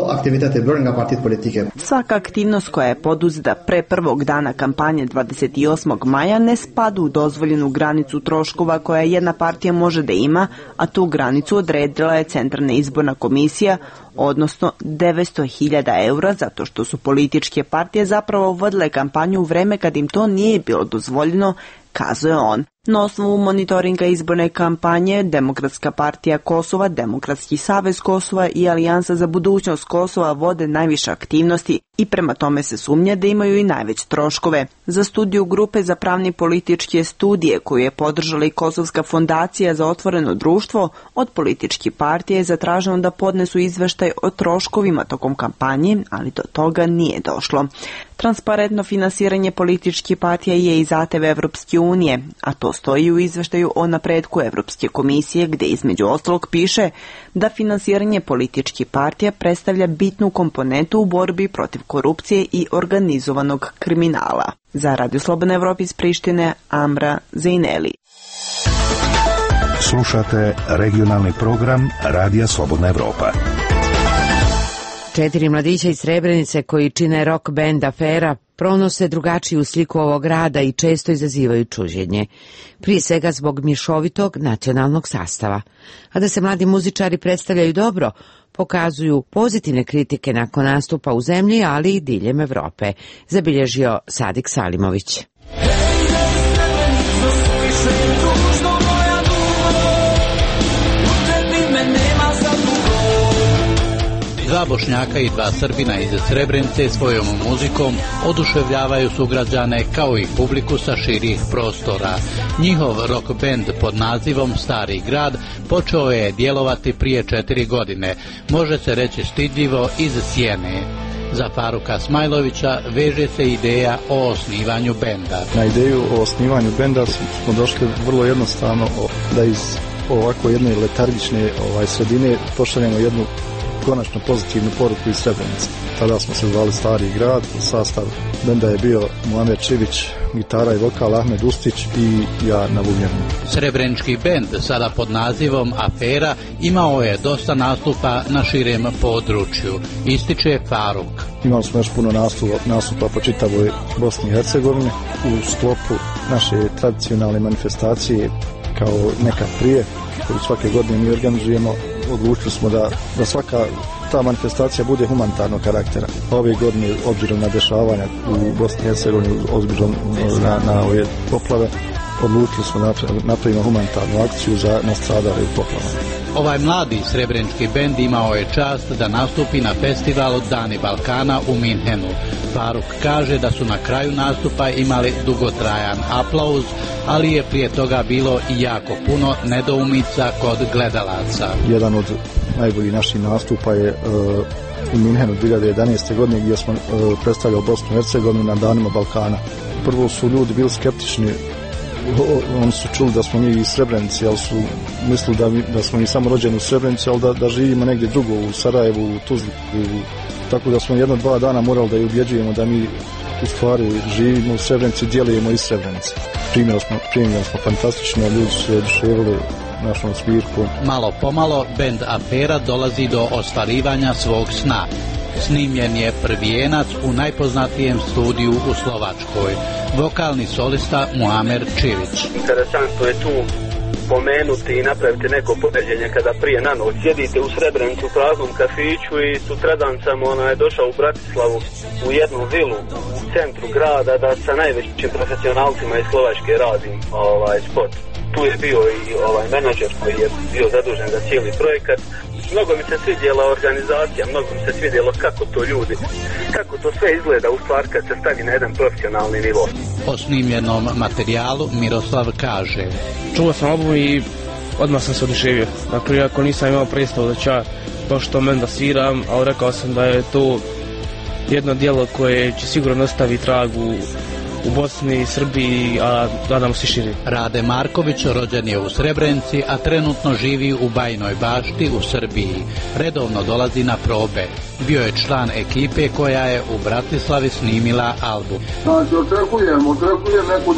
Svaka aktivnost koja je poduzeta pre prvog dana kampanje 28. maja ne spada u dozvoljenu granicu troškova koja jedna partija može da ima, a tu granicu odredila je Centralna izborna komisija, odnosno 900.000 eura, zato što su političke partije zapravo vodile kampanju u vreme kad im to nije bilo dozvoljeno, kazuje on. Na osnovu monitoringa izborne kampanje, Demokratska partija Kosova, Demokratski savez Kosova i Alijansa za budućnost Kosova vode najviše aktivnosti i prema tome se sumnja da imaju i najveće troškove. Za studiju Grupe za pravne političke studije koju je podržala i Kosovska fondacija za otvoreno društvo, od političke partije je zatraženo da podnesu izveštaj o troškovima tokom kampanje, ali do toga nije došlo. Transparentno finansiranje političkih partija je i zahtev Evropske unije, a to stoji u izveštaju o napretku Evropske komisije gdje između ostalog piše da finansiranje političkih partija predstavlja bitnu komponentu u borbi protiv korupcije i organizovanog kriminala. Za Radio Slobodna Evropa iz Prištine, Amra Zejneli. Slušate regionalni program Radija Slobodna Evropa. 4 mladića iz Srebrenice koji čine rock band Afera pronose drugačiju sliku ovog grada i često izazivaju čuđenje. Prije svega zbog mješovitog nacionalnog sastava. A da se mladi muzičari predstavljaju dobro, pokazuju pozitivne kritike nakon nastupa u zemlji, ali i diljem Evrope, zabilježio Sadik Salimović. Dva Bošnjaka i dva Srbina iz Srebrenice svojom muzikom oduševljavaju sugrađane kao i publiku sa širih prostora. Njihov rock band pod nazivom Stari grad počeo je djelovati prije 4 godine, može se reći stidljivo iz sjene. Za Faruka Smajlovića veže se ideja o osnivanju benda. Na ideju o osnivanju benda smo došli vrlo jednostavno da iz ovako jedne letargične sredine pošaljemo jednu konačno pozitivnu poruku iz Srebrenice. Tada smo se zvali Stari grad, sastav benda je bio Muamer Čivić, gitara i vokal, Ahmed Ustić i ja na bubnjevima. Srebrenički bend, sada pod nazivom Afera, imao je dosta nastupa na širem području, ističe Faruk. Imali smo još puno nastupa po čitavoj Bosni i Hercegovini u sklopu naše tradicionalne manifestacije kao nekad prije, koju svake godine mi organizujemo. Odlučili smo da svaka ta manifestacija bude humanitarnog karaktera. Ove godine, obzirom na dešavanja u Bosni i Hercegovini, obzirom na ove poplave, odlučili smo da napravimo humanitarnu akciju za nastradale u poplavama. Ovaj mladi srebrenički bend imao je čast da nastupi na festivalu Dani Balkana u Minhenu. Faruk kaže da su na kraju nastupa imali dugotrajan aplauz, ali je prije toga bilo i jako puno nedoumica kod gledalaca. Jedan od najboljih naših nastupa je u Minhenu 2011. godine gdje smo predstavljali Bosnu i Hercegovinu na Danima Balkana. Prvo su ljudi bili skeptični. Oni su čuli da smo mi iz Srebrenice, ali su mislili da smo mi samo rođeni u Srebrenici, ali da živimo negdje drugo, u Sarajevu, u Tuzli. Tako da smo 1-2 dana morali da je ubjeđujemo da mi u stvari živimo u Srebrenici, djelujemo iz Srebrenice. Primjeli smo fantastično, ljudi su se oduševili našom svirkom. Malo pomalo bend Afera dolazi do ostvarivanja svog sna. Snimljen je prvijenac u najpoznatijem studiju u Slovačkoj. Vokalni solista Muamer Čivić. Interesantno je tu pomenuti i napraviti neko poređenje kada prije na noć sjedite u Srebrenicu u praznom kafiću i sutradan sam je došao u Bratislavu u jednu vilu u centru grada da sa najvećim profesionalcima iz Slovačke radim spot. Tu je bio i menadžer koji je bio zadužen za cijeli projekat. Mnogo mi se svidjela organizacija, mnogo mi se svidjelo kako to sve izgleda u stvari kad se stavi na jedan profesionalni nivo. O snimljenom materijalu Miroslav kaže: Čuo sam album i odmah sam se oduševio. Dakle, iako nisam imao predstavu da ću ja baš to meni da sviram, ali rekao sam da je to jedno djelo koje će sigurno ostaviti trag u Bosni, Srbiji, a nadamo se širi. Rade Marković rođen je u Srebrenici, a trenutno živi u Bajnoj Bašti u Srbiji. Redovno dolazi na probe. Bio je član ekipe koja je u Bratislavi snimila album. Znači, očekujem neku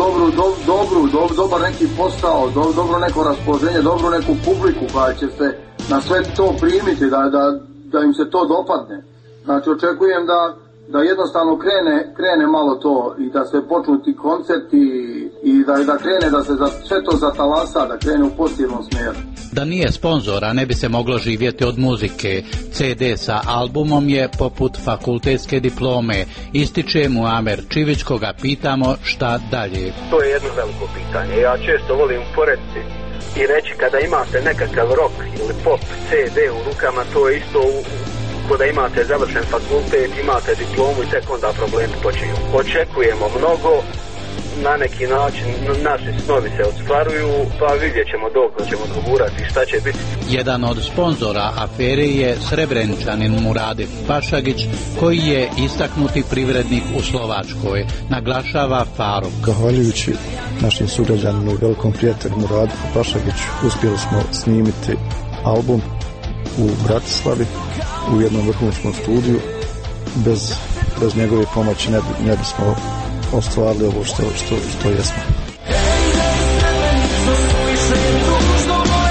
dobar neki posao, dobro neko raspoloženje, dobru neku publiku koja će se na sve to primiti, da im se to dopadne. Znači, očekujem da jednostavno krene malo to i da se počnu ti koncerti i da krene da se sve to zatalasa, da krene u pozitivnom smjeru. Da nije sponzora ne bi se moglo živjeti od muzike. CD sa albumom je poput fakultetske diplome, ističe Muamer Čivić koga pitamo šta dalje. To je jedno veliko pitanje. Ja često volim porediti i reći kada imate nekakav rock ili pop CD u rukama, to je isto da imate završen fakultet, imate diplomu i tek onda problemi počinju. Očekujemo mnogo, na neki način naši snovi se ostvaruju, pa vidjet ćemo dok ćemo dogurati šta će biti. Jedan od sponzora afere je Srebreničanin Muradif Pašagić, koji je istaknuti privrednik u Slovačkoj, naglašava Faruk. Zahvaljujući našim sugrađanima i velikom prijatelju Muradifu Pašagiću uspjeli smo snimiti album u Bratislavi u jednom vrhunskom studiju. Bez njegove pomoći ne bismo ostvarili ovo što jesmo.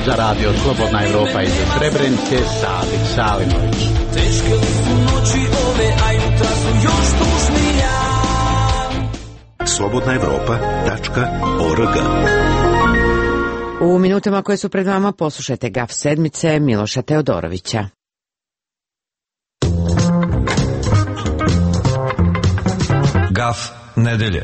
Za radio Slobodna Evropa iz Srebrenice, Sadik Salimović. Teške su noći ove, a jutra su još tužnija. slobodnaevropa.org. U minutama koje su pred vama poslušajte Gaf sedmice Miloša Teodorovića. Gaf nedelje.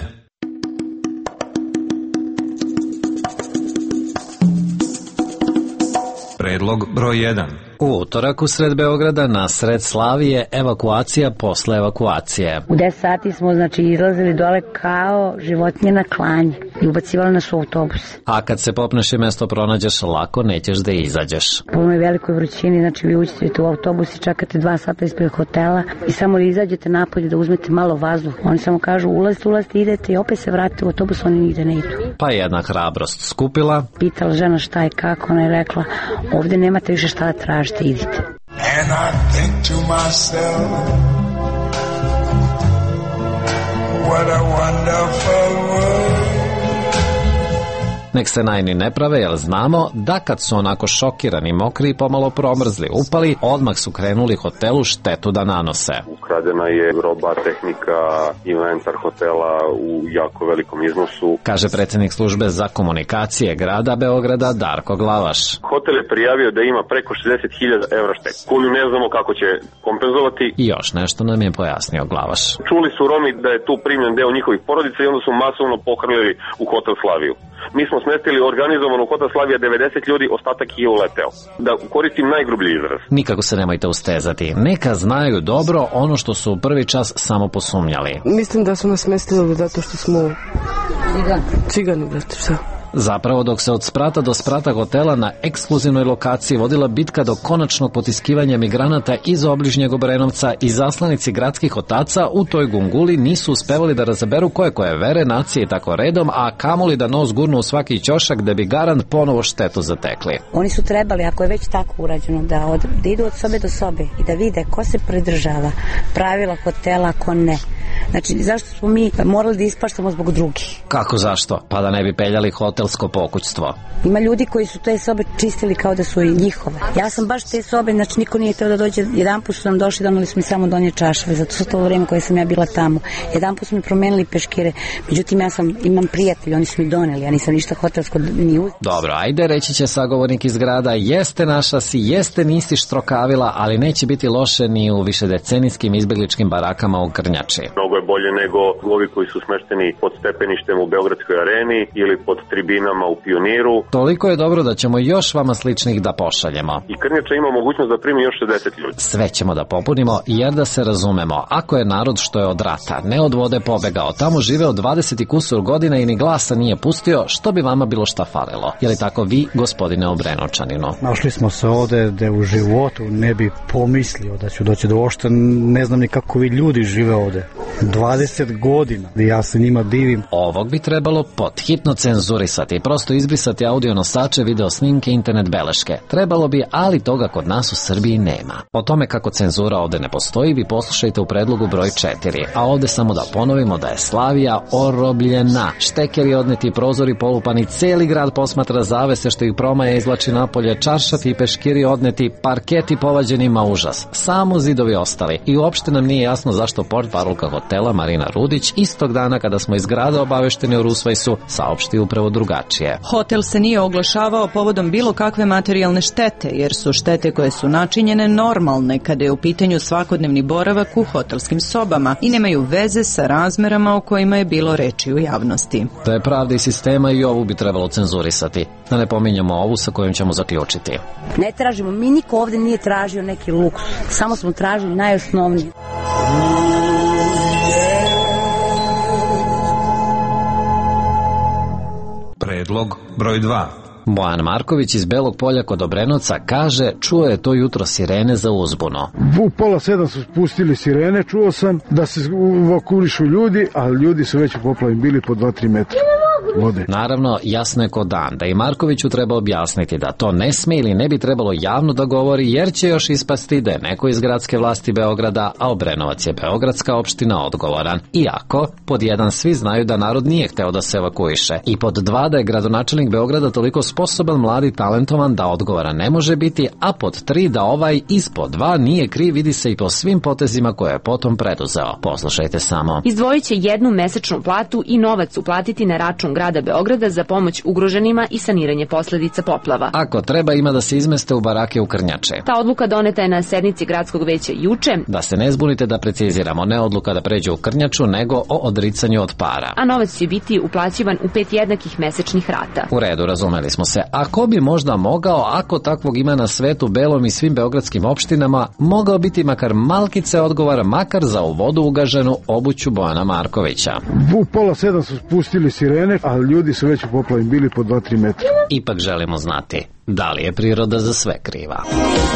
Predlog broj 1. U utorak usred Beograda na sred Slavije evakuacija posle evakuacije. U 10 sati smo izlazili dole kao životinje na klanje i ubacivali nas u autobus. A kad se popneš i mesto pronađeš, lako nećeš da izađeš. Po onoj velikoj vrućini, vi uđete u autobus i čekate 2 sata ispred hotela i samo izađete napolje da uzmete malo vazduh. Oni samo kažu ulazite, idete i opet se vratite u autobus, oni nigde ne idu. Pa jedna hrabrost skupila. Pitala žena šta je kako, ona je rekla ovde nemate više šta da tražite. Idite. And I think to myself, what a wonderful world. Nek se najni ne prave, jer znamo da kad su onako šokirani, mokri i pomalo promrzli, upali, odmah su krenuli hotelu štetu da nanose. Ukradena je roba, tehnika, inventar hotela u jako velikom iznosu. Kaže predsjednik službe za komunikacije grada Beograda Darko Glavaš. Hotel je prijavio da ima preko 60.000 evra štetu, koju ne znamo kako će kompenzovati. I još nešto nam je pojasnio Glavaš. Čuli su Romi da je tu primljen deo njihovih porodica i onda su masovno pohrlili u Hotel Slaviju. Mi smo smestili organizovano u Hotel Slavija 90 ljudi, ostatak je uleteo. Da koristim najgrublji izraz. Nikako se nemojte ustezati. Neka znaju dobro ono što su u prvi čas samo posumnjali. Mislim da su nas smestili zato što smo cigani, brate, šta? Zapravo, dok se od sprata do sprata hotela na ekskluzivnoj lokaciji vodila bitka do konačnog potiskivanja migranata iz obližnjeg Obrenovca i zaslanici gradskih otaca u toj gunguli nisu uspevali da razaberu koje vere, nacije i tako redom, a kamoli da nos gurnu u svaki ćošak da bi garant ponovo štetu zatekli. Oni su trebali, ako je već tako urađeno, da idu od sobe do sobe i da vide ko se pridržava pravila hotela, ko ne. Znači, zašto smo mi morali da ispaštamo zbog drugih? Kako zašto? Pa da ne bi peljali hotelsko pokućstvo. Ima ljudi koji su te sobe čistili kao da su i njihove. Ja sam baš te sobe, znači niko nije hteo da dođe, jedan put su nam došli, donali smo mi samo donje čašave, zato su to vreme koje sam ja bila tamo. Jedan put su mi promenili peškire, međutim imam prijatelji, oni su mi doneli, ja nisam ništa hotelsko ni uz. Dobro, ajde, reći će sagovornik iz grada, jeste naša si, jeste nisi štrokavila, ali neće biti loše ni u višedecenijskim izbegličkim barakama u Krnjači. Mnogo je bolje nego ovi koji su smešteni pod stepeništem u Beogradskoj areni ili pod tribinama u Pioniru. Toliko je dobro da ćemo još vama sličnih da pošaljemo. I Krnjača ima mogućnost da primi još 60 ljudi. Sve ćemo da popunimo, jer da se razumemo, ako je narod što je od rata, ne od vode pobegao, tamo živeo 20 i kusur godina i ni glasa nije pustio, što bi vama bilo šta falilo? Je li tako vi, gospodine Obrenočaninu? Našli smo se ovde da u životu ne bi pomislio da ću doći do ošta, ne znam ni kako vi ljudi žive ovde. 20 godina, ja se njima divim. Ovog bi trebalo podhitno cenzurisati, prosto izbrisati audio nosače, video snimke, internet beleške. Trebalo bi, ali toga kod nas u Srbiji nema. O tome kako cenzura ovde ne postoji, vi poslušajte u predlogu broj 4. A ovde samo da ponovimo da je Slavija orobljena. Štekeri odneti, prozori polupani, celi grad posmatra zavese što ih promaja izvlači napolje, čaršafi i peškiri odneti, parketi povađenima užas. Samo zidovi ostali. I uopšte nam nije jasno zašto portparolka hotela Marina Rudić istog dana kada smo iz grada obavešteni o Rusvajsu saopšti upravo drugačije. Hotel se nije oglašavao povodom bilo kakve materijalne štete, jer su štete koje su načinjene normalne kada je u pitanju svakodnevni boravak u hotelskim sobama i nemaju veze sa razmerama o kojima je bilo reči u javnosti. Da je pravda i sistema, i ovu bi trebalo cenzurisati. Da ne pominjamo ovu sa kojom ćemo zaključiti. Ne tražimo, mi niko ovde nije tražio neki luks, samo smo tražili najosnovnije. Predlog broj 2. Bojan Marković iz Belog Polja kod Obrenovca kaže čuo je to jutro sirene za uzbunu. U 6:30 su spustili sirene, čuo sam da se evakuišu ljudi, ali ljudi su već u poplavi bili po 2-3 metra. vode. Naravno, jasno je ko dan da i Markoviću treba objasniti da to ne sme ili ne bi trebalo javno da govori, jer će još ispasti da je neko iz gradske vlasti Beograda, a Obrenovac je beogradska opština, odgovoran. Iako, pod jedan, svi znaju da narod nije hteo da se evakuiše, i pod dva, da je gradonačelnik Beograda toliko sposoban, mladi, talentovan da odgovora ne može biti, a pod tri, da ovaj ispod dva nije kriv, vidi se i po svim potezima koje je potom preduzeo. Poslušajte samo. Izdvojit će jednu mesečnu platu i novac uplatiti na račun grada Beograda za pomoć ugroženima i saniranje posledica poplava. Ako treba, ima da se izmeste u barake u Krnjače. Ta odluka doneta je na sednici gradskog veća juče. Da se ne zbunite, da preciziramo, ne odluka da pređe u Krnjaču, nego o odricanju od para. A novac će biti uplaćivan u 5 jednakih mesečnih rata. U redu, razumeli smo se. A ko bi možda mogao, ako takvog ima na svetu belom i svim beogradskim opštinama, mogao biti makar malkice odgovara, makar za u vodu ugaženu obuću Bojana Markovića. U 6:30 su spustili sirene, ali ljudi su već u poplavi bili po 2-3 metra. Ipak želimo znati, da li je priroda za sve kriva?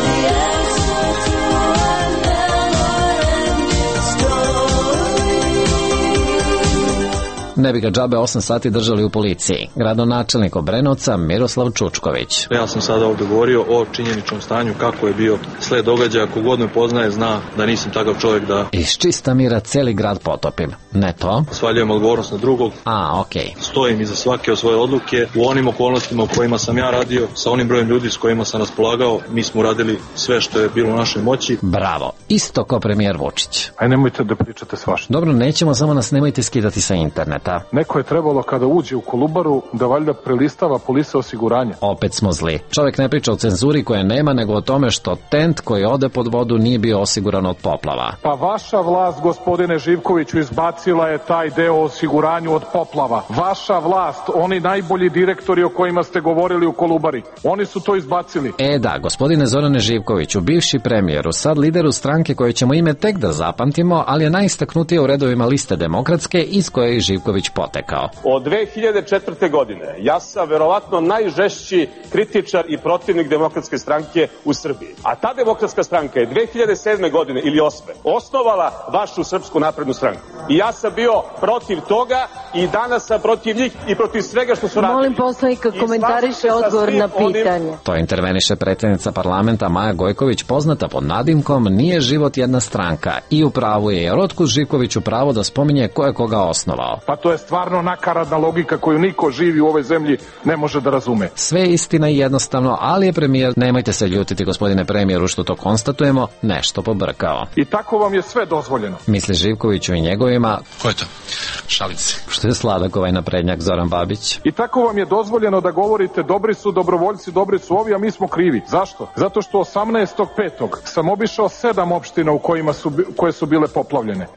Ne bi ga džabe 8 sati držali u policiji. Gradonačelnik Obrenovca Miroslav Čučković. Ja sam sada ovdje govorio o činjeničnom stanju, kako je bio sled događaja. Kogod me poznaje zna da nisam takav čovjek da... Iz čista mira celi grad potopim. Ne to? Svaljujem odgovornost na drugog. Okej. Stojim iza svake od svoje odluke. U onim okolnostima u kojima sam ja radio, sa onim brojem ljudi s kojima sam raspolagao, mi smo uradili sve što je bilo u našoj moći. Bravo. Isto kao premijer Vučić. Aj nemojte da pričate svašta. Dobro, nećemo, samo nas nemojte skidati sa interneta. Neko je trebalo kada uđe u Kolubaru da valjda prelistava polise osiguranja. Opet smo zli. Čovjek ne priča o cenzuri koje nema, nego o tome što tent koji ode pod vodu nije bio osiguran od poplava. Pa vaša vlast, gospodine Živkoviću, izbacila je taj deo o osiguranju od poplava. Vaša vlast, oni najbolji direktori o kojima ste govorili u Kolubari, oni su to izbacili. Da, gospodine Zorane Živkoviću, bivši premijeru, sad lideru stranke koje ćemo ime tek da zapamtimo, ali je najistaknutije u redovima liste demokratske iz koje je Živković potekao. Od 2004. godine ja sam verovatno najžešći kritičar i protivnik demokratske stranke u Srbiji. A ta demokratska stranka je 2007. godine ili 2008. osnovala vašu Srpsku naprednu stranku. I ja sam bio protiv toga i danas sam protiv njih i protiv svega što su radili. Molim poslanika komentariše odgovor na pitanje. To interveniše predsjednica parlamenta Maja Gojković, poznata pod nadimkom Nije život jedna stranka, i u pravu je, jer otkud Živkoviću pravo da spominje ko je koga osnovao? Pa to je stvarno nakaradna logika koju niko živi u ovoj zemlji ne može da razume. Sve je istina i jednostavno, ali je premijer, nemojte se ljutiti gospodine premijeru što to konstatujemo, nešto pobrkao. I tako vam je sve dozvoljeno. Misli Živkoviću i njegovima. Ko je to? Šalim se. Što je sladak ovaj naprednjak Zoran Babić. I tako vam je dozvoljeno da govorite dobri su dobrovoljci, dobri su ovi, a mi smo krivi. Zašto? Zato što 18.5. sam obišao 7 opština u koje su bile poplavljene.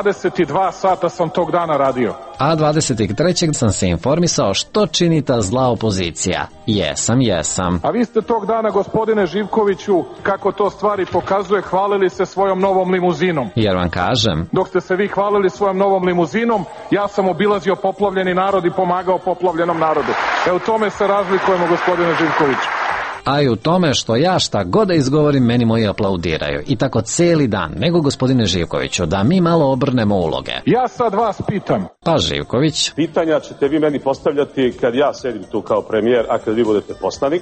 22 sata sam tog dana radio. A 23. sam se informisao što čini ta zla opozicija. Jesam. A vi ste tog dana, gospodine Živkoviću, kako to stvari pokazuje, hvalili se svojom novom limuzinom. Jer vam kažem. Dok ste se vi hvalili svojom novom limuzinom, ja sam obilazio poplavljeni narod i pomagao poplavljenom narodu. U tome se razlikujemo, gospodine Živkoviću. A i u tome što ja šta god da izgovorim, meni moji aplaudiraju. I tako cijeli dan. Nego, gospodine Živkoviću, da mi malo obrnemo uloge. Ja sad vas pitam. Pa Živković. Pitanja ćete vi meni postavljati kad ja sedim tu kao premijer, a kad vi budete poslanik.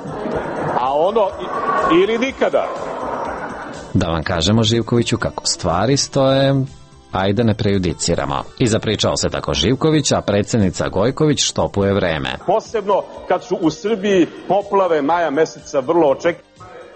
A ono, ili nikada. Da vam kažemo, Živkoviću, kako stvari stoje... Ajde ne prejudiciramo. I zapričao se tako Živković, a predsjednica Gojković štopuje vreme. Posebno kad su u Srbiji poplave maja meseca vrlo očekivane.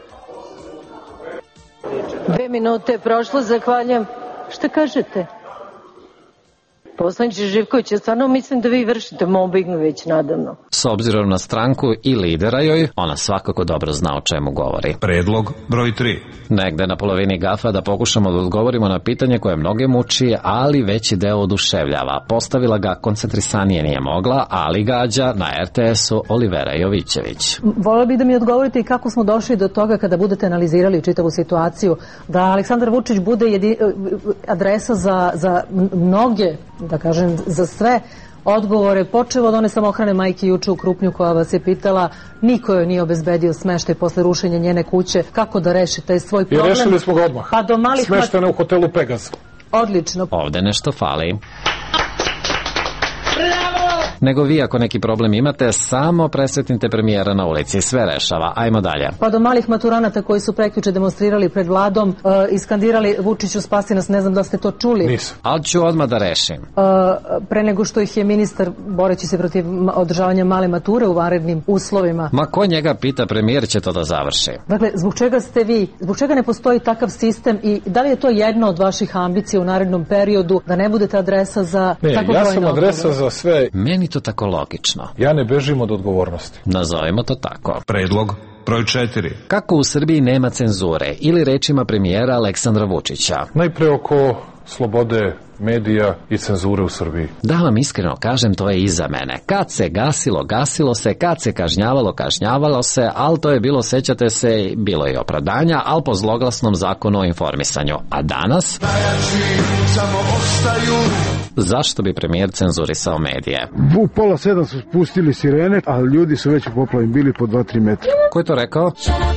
2 minute je prošlo, zahvaljujem. Šta kažete? Poslaniče Živković, ja stvarno mislim da vi vršite mobbing već nadavno. S obzirom na stranku i lidera joj, ona svakako dobro zna o čemu govori. Predlog broj 3. Negde na polovini gafa da pokušamo da odgovorimo na pitanje koje mnoge muči, ali veći deo oduševljava. Postavila ga koncentrisanije nije mogla, ali gađa na RTS-u Olivera Jovićević. Volela bih da mi odgovorite i kako smo došli do toga kada budete analizirali čitavu situaciju, da Aleksandar Vučić bude adresa za mnoge, da kažem, za sve odgovore, počeo od one samohrane majke juče u Krupnju koja vas je pitala, niko joj nije obezbedio smeštaj posle rušenja njene kuće, kako da reši taj svoj problem. I rešili smo ga odmah. Pa do malih smeštene u hotelu Pegas. Odlično. Ovde nešto fali. Bravo! Nego vi ako neki problem imate, samo presretnite premijera na ulici, sve rešava. Ajmo dalje. Pa do malih maturanata koji su prekjuče demonstrirali pred vladom, iskandirali Vučiću spasi nas, ne znam da ste to čuli. Nisam. Ali ću odmah da rešim. Pre nego što ih je ministar, boreći se protiv održavanja male mature u vanrednim uslovima. Ma ko njega pita, premijer će to da završi. Dakle, zbog čega ne postoji takav sistem i da li je to jedna od vaših ambicija u narednom periodu, da ne budete adresa za tako brojne ja sam adresa za sve. Meni to tako logično. Ja ne bežim od odgovornosti. Nazovimo to tako. Predlog broj 4. Kako u Srbiji nema cenzure ili rečima premijera Aleksandra Vučića? Najpre oko slobode medija i cenzure u Srbiji. Da vam iskreno kažem, to je iza mene. Kad se gasilo, gasilo se, kad se kažnjavalo, kažnjavalo se, ali to je bilo, sećate se, bilo je opravdanja, ali po zloglasnom zakonu o informisanju. A danas? Samo ostaju. Zašto bi premijer cenzurisao medije? U 6:30 su spustili sirene, ali ljudi su već u poplavi bili po 2-3 metra. Ko je to rekao?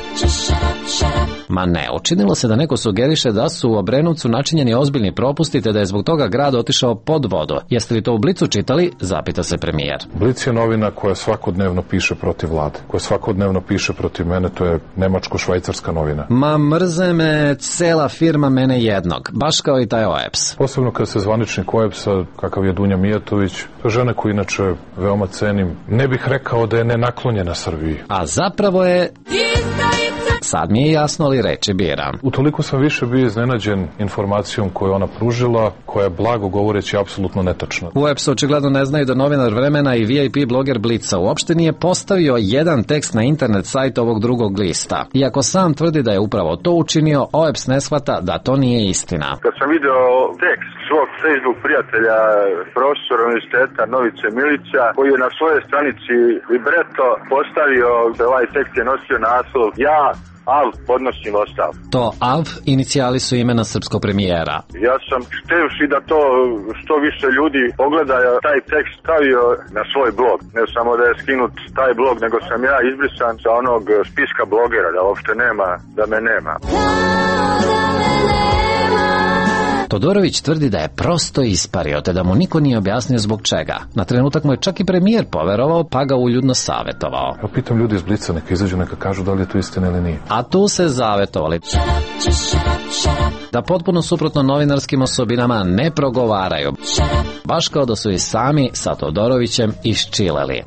Ma ne, učinilo se da neko sugeriše da su u Obrenovcu načinjeni ozbiljni propusti te da je zbog toga grad otišao pod vodu. Jeste li to u Blicu čitali? Zapita se premijer. Blic je novina koja svakodnevno piše protiv vlade, koja svakodnevno piše protiv mene, to je nemačko-švajcarska novina. Ma mrze me cela firma mene jednog, baš kao i taj OEPS. Posebno kad se zvaničnik OEPS-a, kakav je Dunja Mijatović, to je žena koju inače veoma cenim. Ne bih rekao da je nenaklonjena Srbiji. A zapravo je... Sad mi je jasno, ali reči biram. Utoliko sam više bio iznenađen informacijom koju ona pružila, koja je blago govoreći apsolutno netačna. U EPS-u očigledno ne znaju da novinar Vremena i VIP bloger Blica uopšte nije postavio jedan tekst na internet sajt ovog drugog lista. Iako sam tvrdi da je upravo to učinio, OEPS ne shvata da to nije istina. Kad sam video tekst svog Facebook prijatelja, profesora univerziteta Novice Milića, koji je na svojoj stranici Libreto postavio, ovaj tekst je nosio naslov "Ja AV podnosim ostavku". To AV inicijali su imena srpskog premijera. Ja sam htevši da to što više ljudi pogleda, taj tekst stavio na svoj blog. Ne samo da je skinut taj blog, nego sam ja izbrisan sa onog spiska blogera, da uopšte nema, da me nema. Todorović tvrdi da je prosto ispario, te da mu niko nije objasnio zbog čega. Na trenutak mu je čak i premijer poverovao, pa ga uljudno savetovao. Ja pitam ljudi iz Blica, neka izađu, neka kažu da li je to istina ili nije. A tu se zavetovali da potpuno suprotno novinarskim osobinama ne progovaraju. Baš kao da su i sami sa Todorovićem iščileli.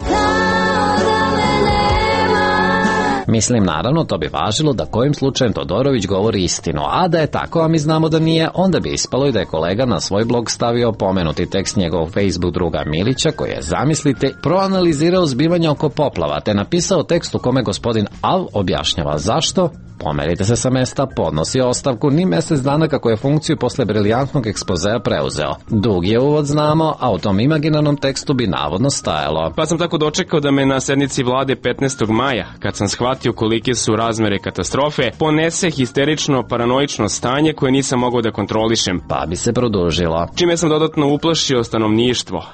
Mislim, naravno, to bi važilo da kojim slučajem Todorović govori istinu, a da je tako, a mi znamo da nije, onda bi ispalo i da je kolega na svoj blog stavio pomenuti tekst njegovog Facebook druga Milića, koji je, zamislite, proanalizirao zbivanja oko poplava, te napisao tekst u kome gospodin Al objašnjava zašto, pomerite se sa mesta, podnosi ostavku, ni mesec dana kako je funkciju posle briljantnog ekspozea preuzeo. Dug je uvod, znamo, a u tom imaginarnom tekstu bi navodno stajalo. Pa sam tako dočekao da me na sednici vlade 15. maja, kad sam shvatio kolike su razmere katastrofe, ponese histerično, paranoično stanje koje nisam mogao da kontrolišem. Pa bi se produžilo. Čime sam dodatno uplašio stanovništvo.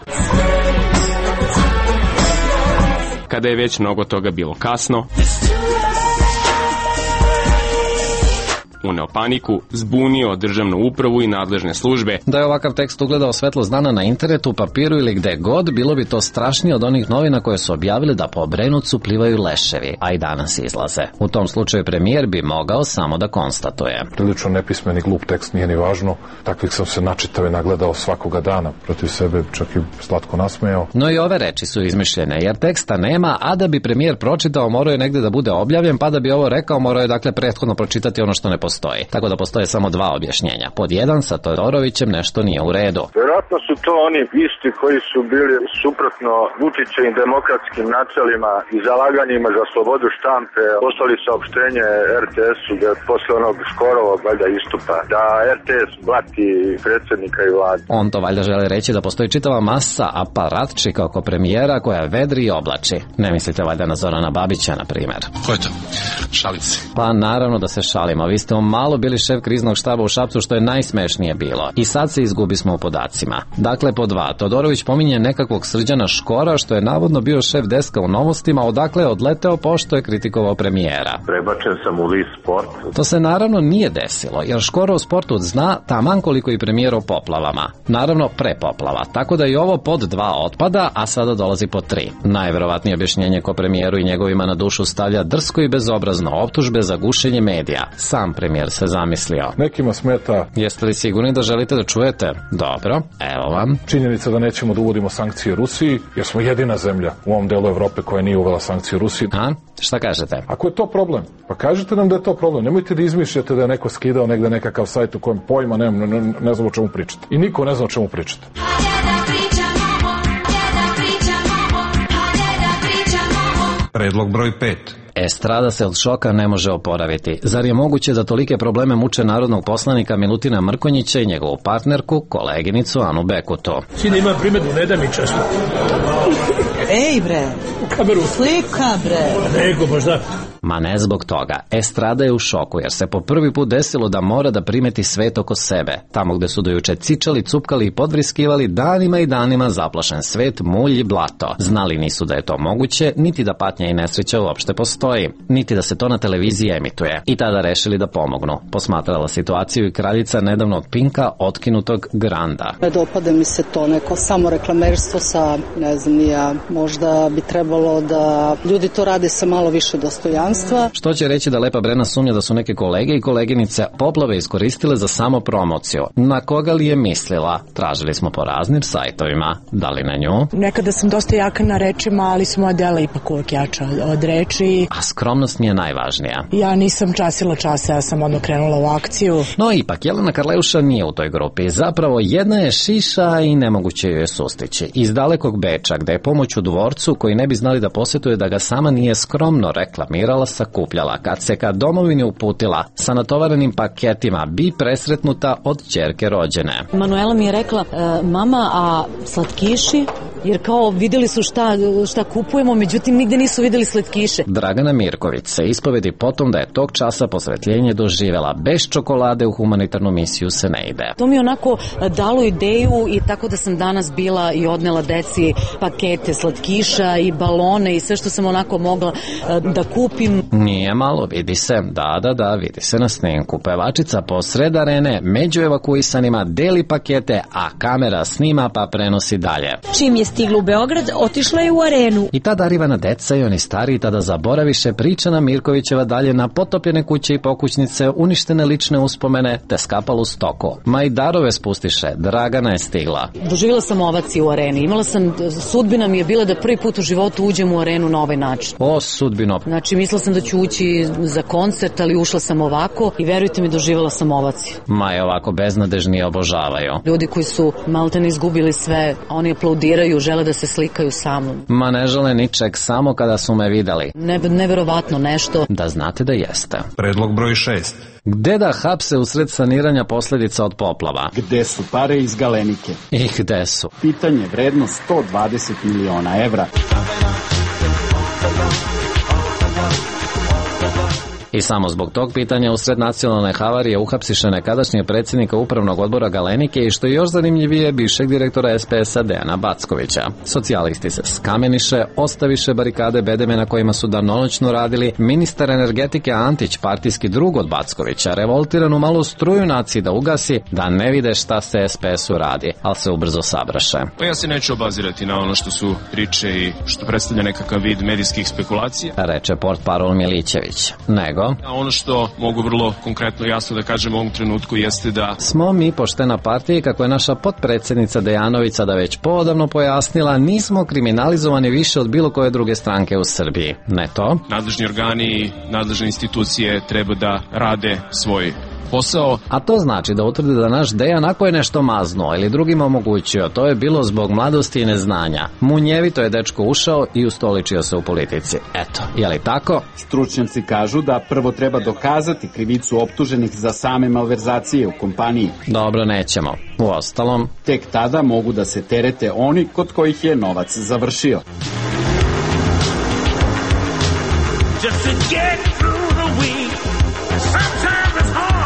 Kada je već mnogo toga bilo kasno, uneo paniku, zbunio državnu upravu i nadležne službe. Da je ovakav tekst ugledao svetlost dana na internetu, papiru ili gde god, bilo bi to strašnije od onih novina koje su objavili da po Obrenovcu plivaju leševi, a i danas izlaze. U tom slučaju premijer bi mogao samo da konstatuje. Prilično nepismen i glup tekst, nije ni važno. Takvih sam se načitao i nagledao svakoga dana. Protiv sebe čak i slatko nasmejao. No i ove reči su izmišljene, jer teksta nema, a da bi premijer pročitao, morao je negde da bude objavljen, pa da bi ovo rekao, morao je dakle prethodno pročitati ono što ne postoji. Tako da postoje samo dva objašnjenja. Pod jedan, sa Todorovićem nešto nije u redu. Vjerojatno su to oni isti koji su bili suprotno Vučićevim demokratskim načelima i zalaganjima za slobodu štampe poslali saopštenje RTS-u da posle onog Škorovog valjda istupa, da RTS blati predsjednika i vlade. On to valjda želi reći da postoji čitava masa aparatčika oko premijera koja vedri i oblači. Ne mislite valjda na Zorana Babića, na primjer? Ko je to? Šalim se. Pa naravno da se šalimo. Vi ste ono malo bili šef kriznog štaba u Šapcu, što je najsmešnije bilo. I sad se izgubismo u podacima. Dakle, po 2. Todorović pominje nekakvog Srđana Škora, što je navodno bio šef deska u Novostima, odakle je odleteo pošto je kritikovao premijera. Prebačen sam u list sport. To se naravno nije desilo, jer Škoro o sportu zna taman koliko i premijer o poplavama. Naravno, pre poplava. Tako da i ovo pod 2 otpada, a sada dolazi po 3. Najverovatnije objašnjenje ko premijeru i njegovima na dušu stavlja drsko i bezobrazno optužbe za gušenje medija. Sam premijer se zamislio. Nekima smeta. Jeste li sigurni da želite da čujete? Dobro, evo vam. Činjenica da nećemo da uvodimo sankcije Rusiji, jer smo jedina zemlja u ovom delu Evrope koja nije uvela sankcije Rusiji. A? Šta kažete? Ako je to problem, pa kažete nam da je to problem. Nemojte da izmišljate da je neko skidao negde nekakav sajt u kojem pojma ne znam o čemu pričate. I niko ne zna o čemu pričate. Predlog broj 5. Estrada se od šoka ne može oporaviti. Zar je moguće da tolike probleme muče narodnog poslanika Milutina Mrkonjića i njegovu partnerku, koleginicu Anu Bekutu? Sine, imam primedbu, ne da mi često. Ej bre, u kameru. Slika bre. Nego, baš da. Ma ne zbog toga. Estrada je u šoku jer se po prvi put desilo da mora da primeti svet oko sebe. Tamo gde su dojuče cičali, cupkali i podvriskivali, danima i danima zaplašen svet, mulj i blato. Znali nisu da je to moguće, niti da patnja i nesreća uopšte postoji, niti da se to na televiziji emituje. I tada rešili da pomognu. Posmatrala situaciju i kraljica nedavnog Pinka, otkinutog Granda. Ne dopada mi se to neko samo reklamerstvo sa, ne znam ni ja, možda bi trebalo da ljudi to rade sa malo više dostojanstva. Što će reći da Lepa Brena sumnja da su neke kolege i koleginice poplave iskoristile za samo promociju. Na koga li je mislila? Tražili smo po raznim sajtovima. Da li na nju? Nekada sam dosta jaka na rečima, ali su moja dela ipak uvek jača od reči. A skromnost mi je najvažnija. Ja nisam časila časa, ja sam odmah krenula u akciju. No ipak, Jelena Karleuša nije u toj grupi. Zapravo jedna je šiša i nemoguće joj je sustići. Iz dalekog Beča, gde je pomoć u dvorcu koji ne bi znali da posjetuje da ga sama nije skromno reklamirala, sakupljala. Kad se ka domovini uputila sa natovarenim paketima, bi presretnuta od ćerke rođene. Manuela mi je rekla, mama, a slatkiši? Jer kao videli su šta kupujemo, međutim nigde nisu videli slatkiše. Dragana Mirković se ispovedi potom da je tog časa posvetljenje doživela. Bez čokolade u humanitarnu misiju se ne ide. To mi je onako dalo ideju i tako da sam danas bila i odnela deci pakete slatkiša i balone i sve što sam onako mogla da kupim. Nije malo, vidi se. Da, vidi se na snimku. Pevačica posred arene među evakuisanima deli pakete, a kamera snima pa prenosi dalje. Čim je stigla u Beograd, otišla je u arenu. I tada Arivana deca i oni stariji tada zaboraviše pričana Mirkovićeva dalje na potopljene kuće i pokućnice, uništene lične uspomene te skapalu stoku. Ma i darove spustiše, Dragana je stigla. Doživjela sam ovaciju u areni. Imala sam, sudbina mi je bila da prvi put u životu uđem u arenu na ovaj način. O, sudbino. Znači, mislila sam da ću ući za koncert, ali ušla sam ovako i verujte mi, doživjela sam ovaciju. Ma je ovako beznadežni obožavaju. Ljudi koji su maltene izgubili sve, oni aplaudiraju, žele da se slikaju sa mnom. Ma ne žele ničeg, samo kada su me videli. Neverovatno nešto. Da znate da jeste. Predlog broj 6. Gde da hapse usred saniranja posledica od poplava? Gde su pare iz Galenike? I gde su? Pitanje vredno 120 miliona evra. I samo zbog tog pitanja usred nacionalne havarije uhapsiše nekadašnjeg predsjednika upravnog odbora Galenike i što je još zanimljivije bivšeg direktora SPS-a Dejana Backovića. Socijalisti se skameniše, ostaviše barikade bedeme na kojima su danonoćno radili. Ministar energetike Antić, partijski drug od Backovića, revoltiran u malu struju naciji da ugasi, da ne vide šta se SPS-u radi, ali se ubrzo sabraše. Pa ja se neću obazirati na ono što su priče i što predstavlja nekakav vid medijskih spekulacija, reče portparol Milićević. Nego a ono što mogu vrlo konkretno i jasno da kažem u ovom trenutku jeste da smo mi poštena partija i kako je naša potpredsjednica Dejanović sada već poodavno pojasnila, nismo kriminalizovani više od bilo koje druge stranke u Srbiji. Ne to? Nadležni organi i nadležne institucije treba da rade svoj posao. A to znači da utvrde da naš Dejan ako je nešto maznuo ili drugima omogućio, to je bilo zbog mladosti i neznanja. Munjevito je dečko ušao i ustoličio se u politici. Eto, je li tako? Stručnjaci kažu da prvo treba dokazati krivicu optuženih za same malverzacije u kompaniji. Dobro, nećemo. Uostalom, tek tada mogu da se terete oni kod kojih je novac završio. Just to get through the week, sometimes it's hard.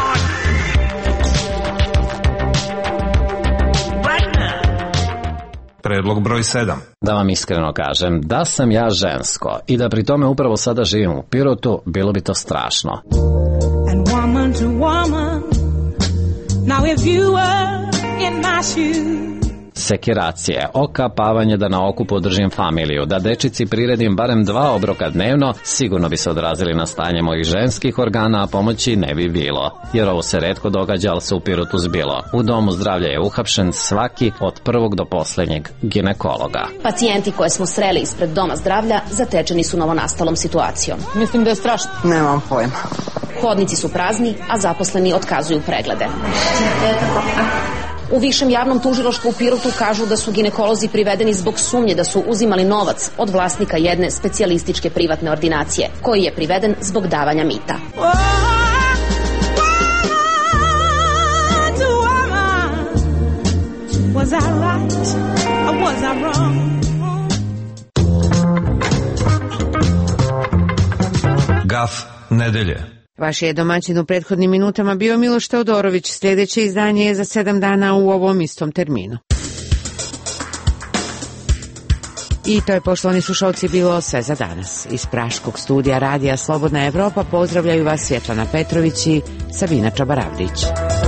Predlog broj 7. Da vam iskreno kažem, da sam ja žensko i da pri tome upravo sada živim u Pirotu, bilo bi to strašno. And woman to woman, now if you were in my shoes. Sekiracije, okapavanje da na okupu držim familiju, da dečici priredim barem 2 obroka dnevno, sigurno bi se odrazili na stanje mojih ženskih organa, a pomoći ne bi bilo. Jer ovo se retko događa, ali se u Pirotu zbilo. U domu zdravlja je uhapšen svaki od prvog do poslednjeg ginekologa. Pacijenti koje smo sreli ispred doma zdravlja zatečeni su novonastalom situacijom. Mislim da je strašno. Nemam pojma. Hodnici su prazni, a zaposleni otkazuju preglede. U Višem javnom tužilaštvu u Pirotu kažu da su ginekolozi privedeni zbog sumnje da su uzimali novac od vlasnika jedne specijalističke privatne ordinacije, koji je priveden zbog davanja mita. Gaf nedelje. Vaš je domaćin u prethodnim minutama bio Miloš Teodorović. Sljedeće izdanje je za 7 dana u ovom istom terminu. I to je, poštovani slušalci, bilo sve za danas. Iz praškog studija radija Slobodna Evropa pozdravljaju vas Svjetlana Petrović i Sabina Čabaravdić.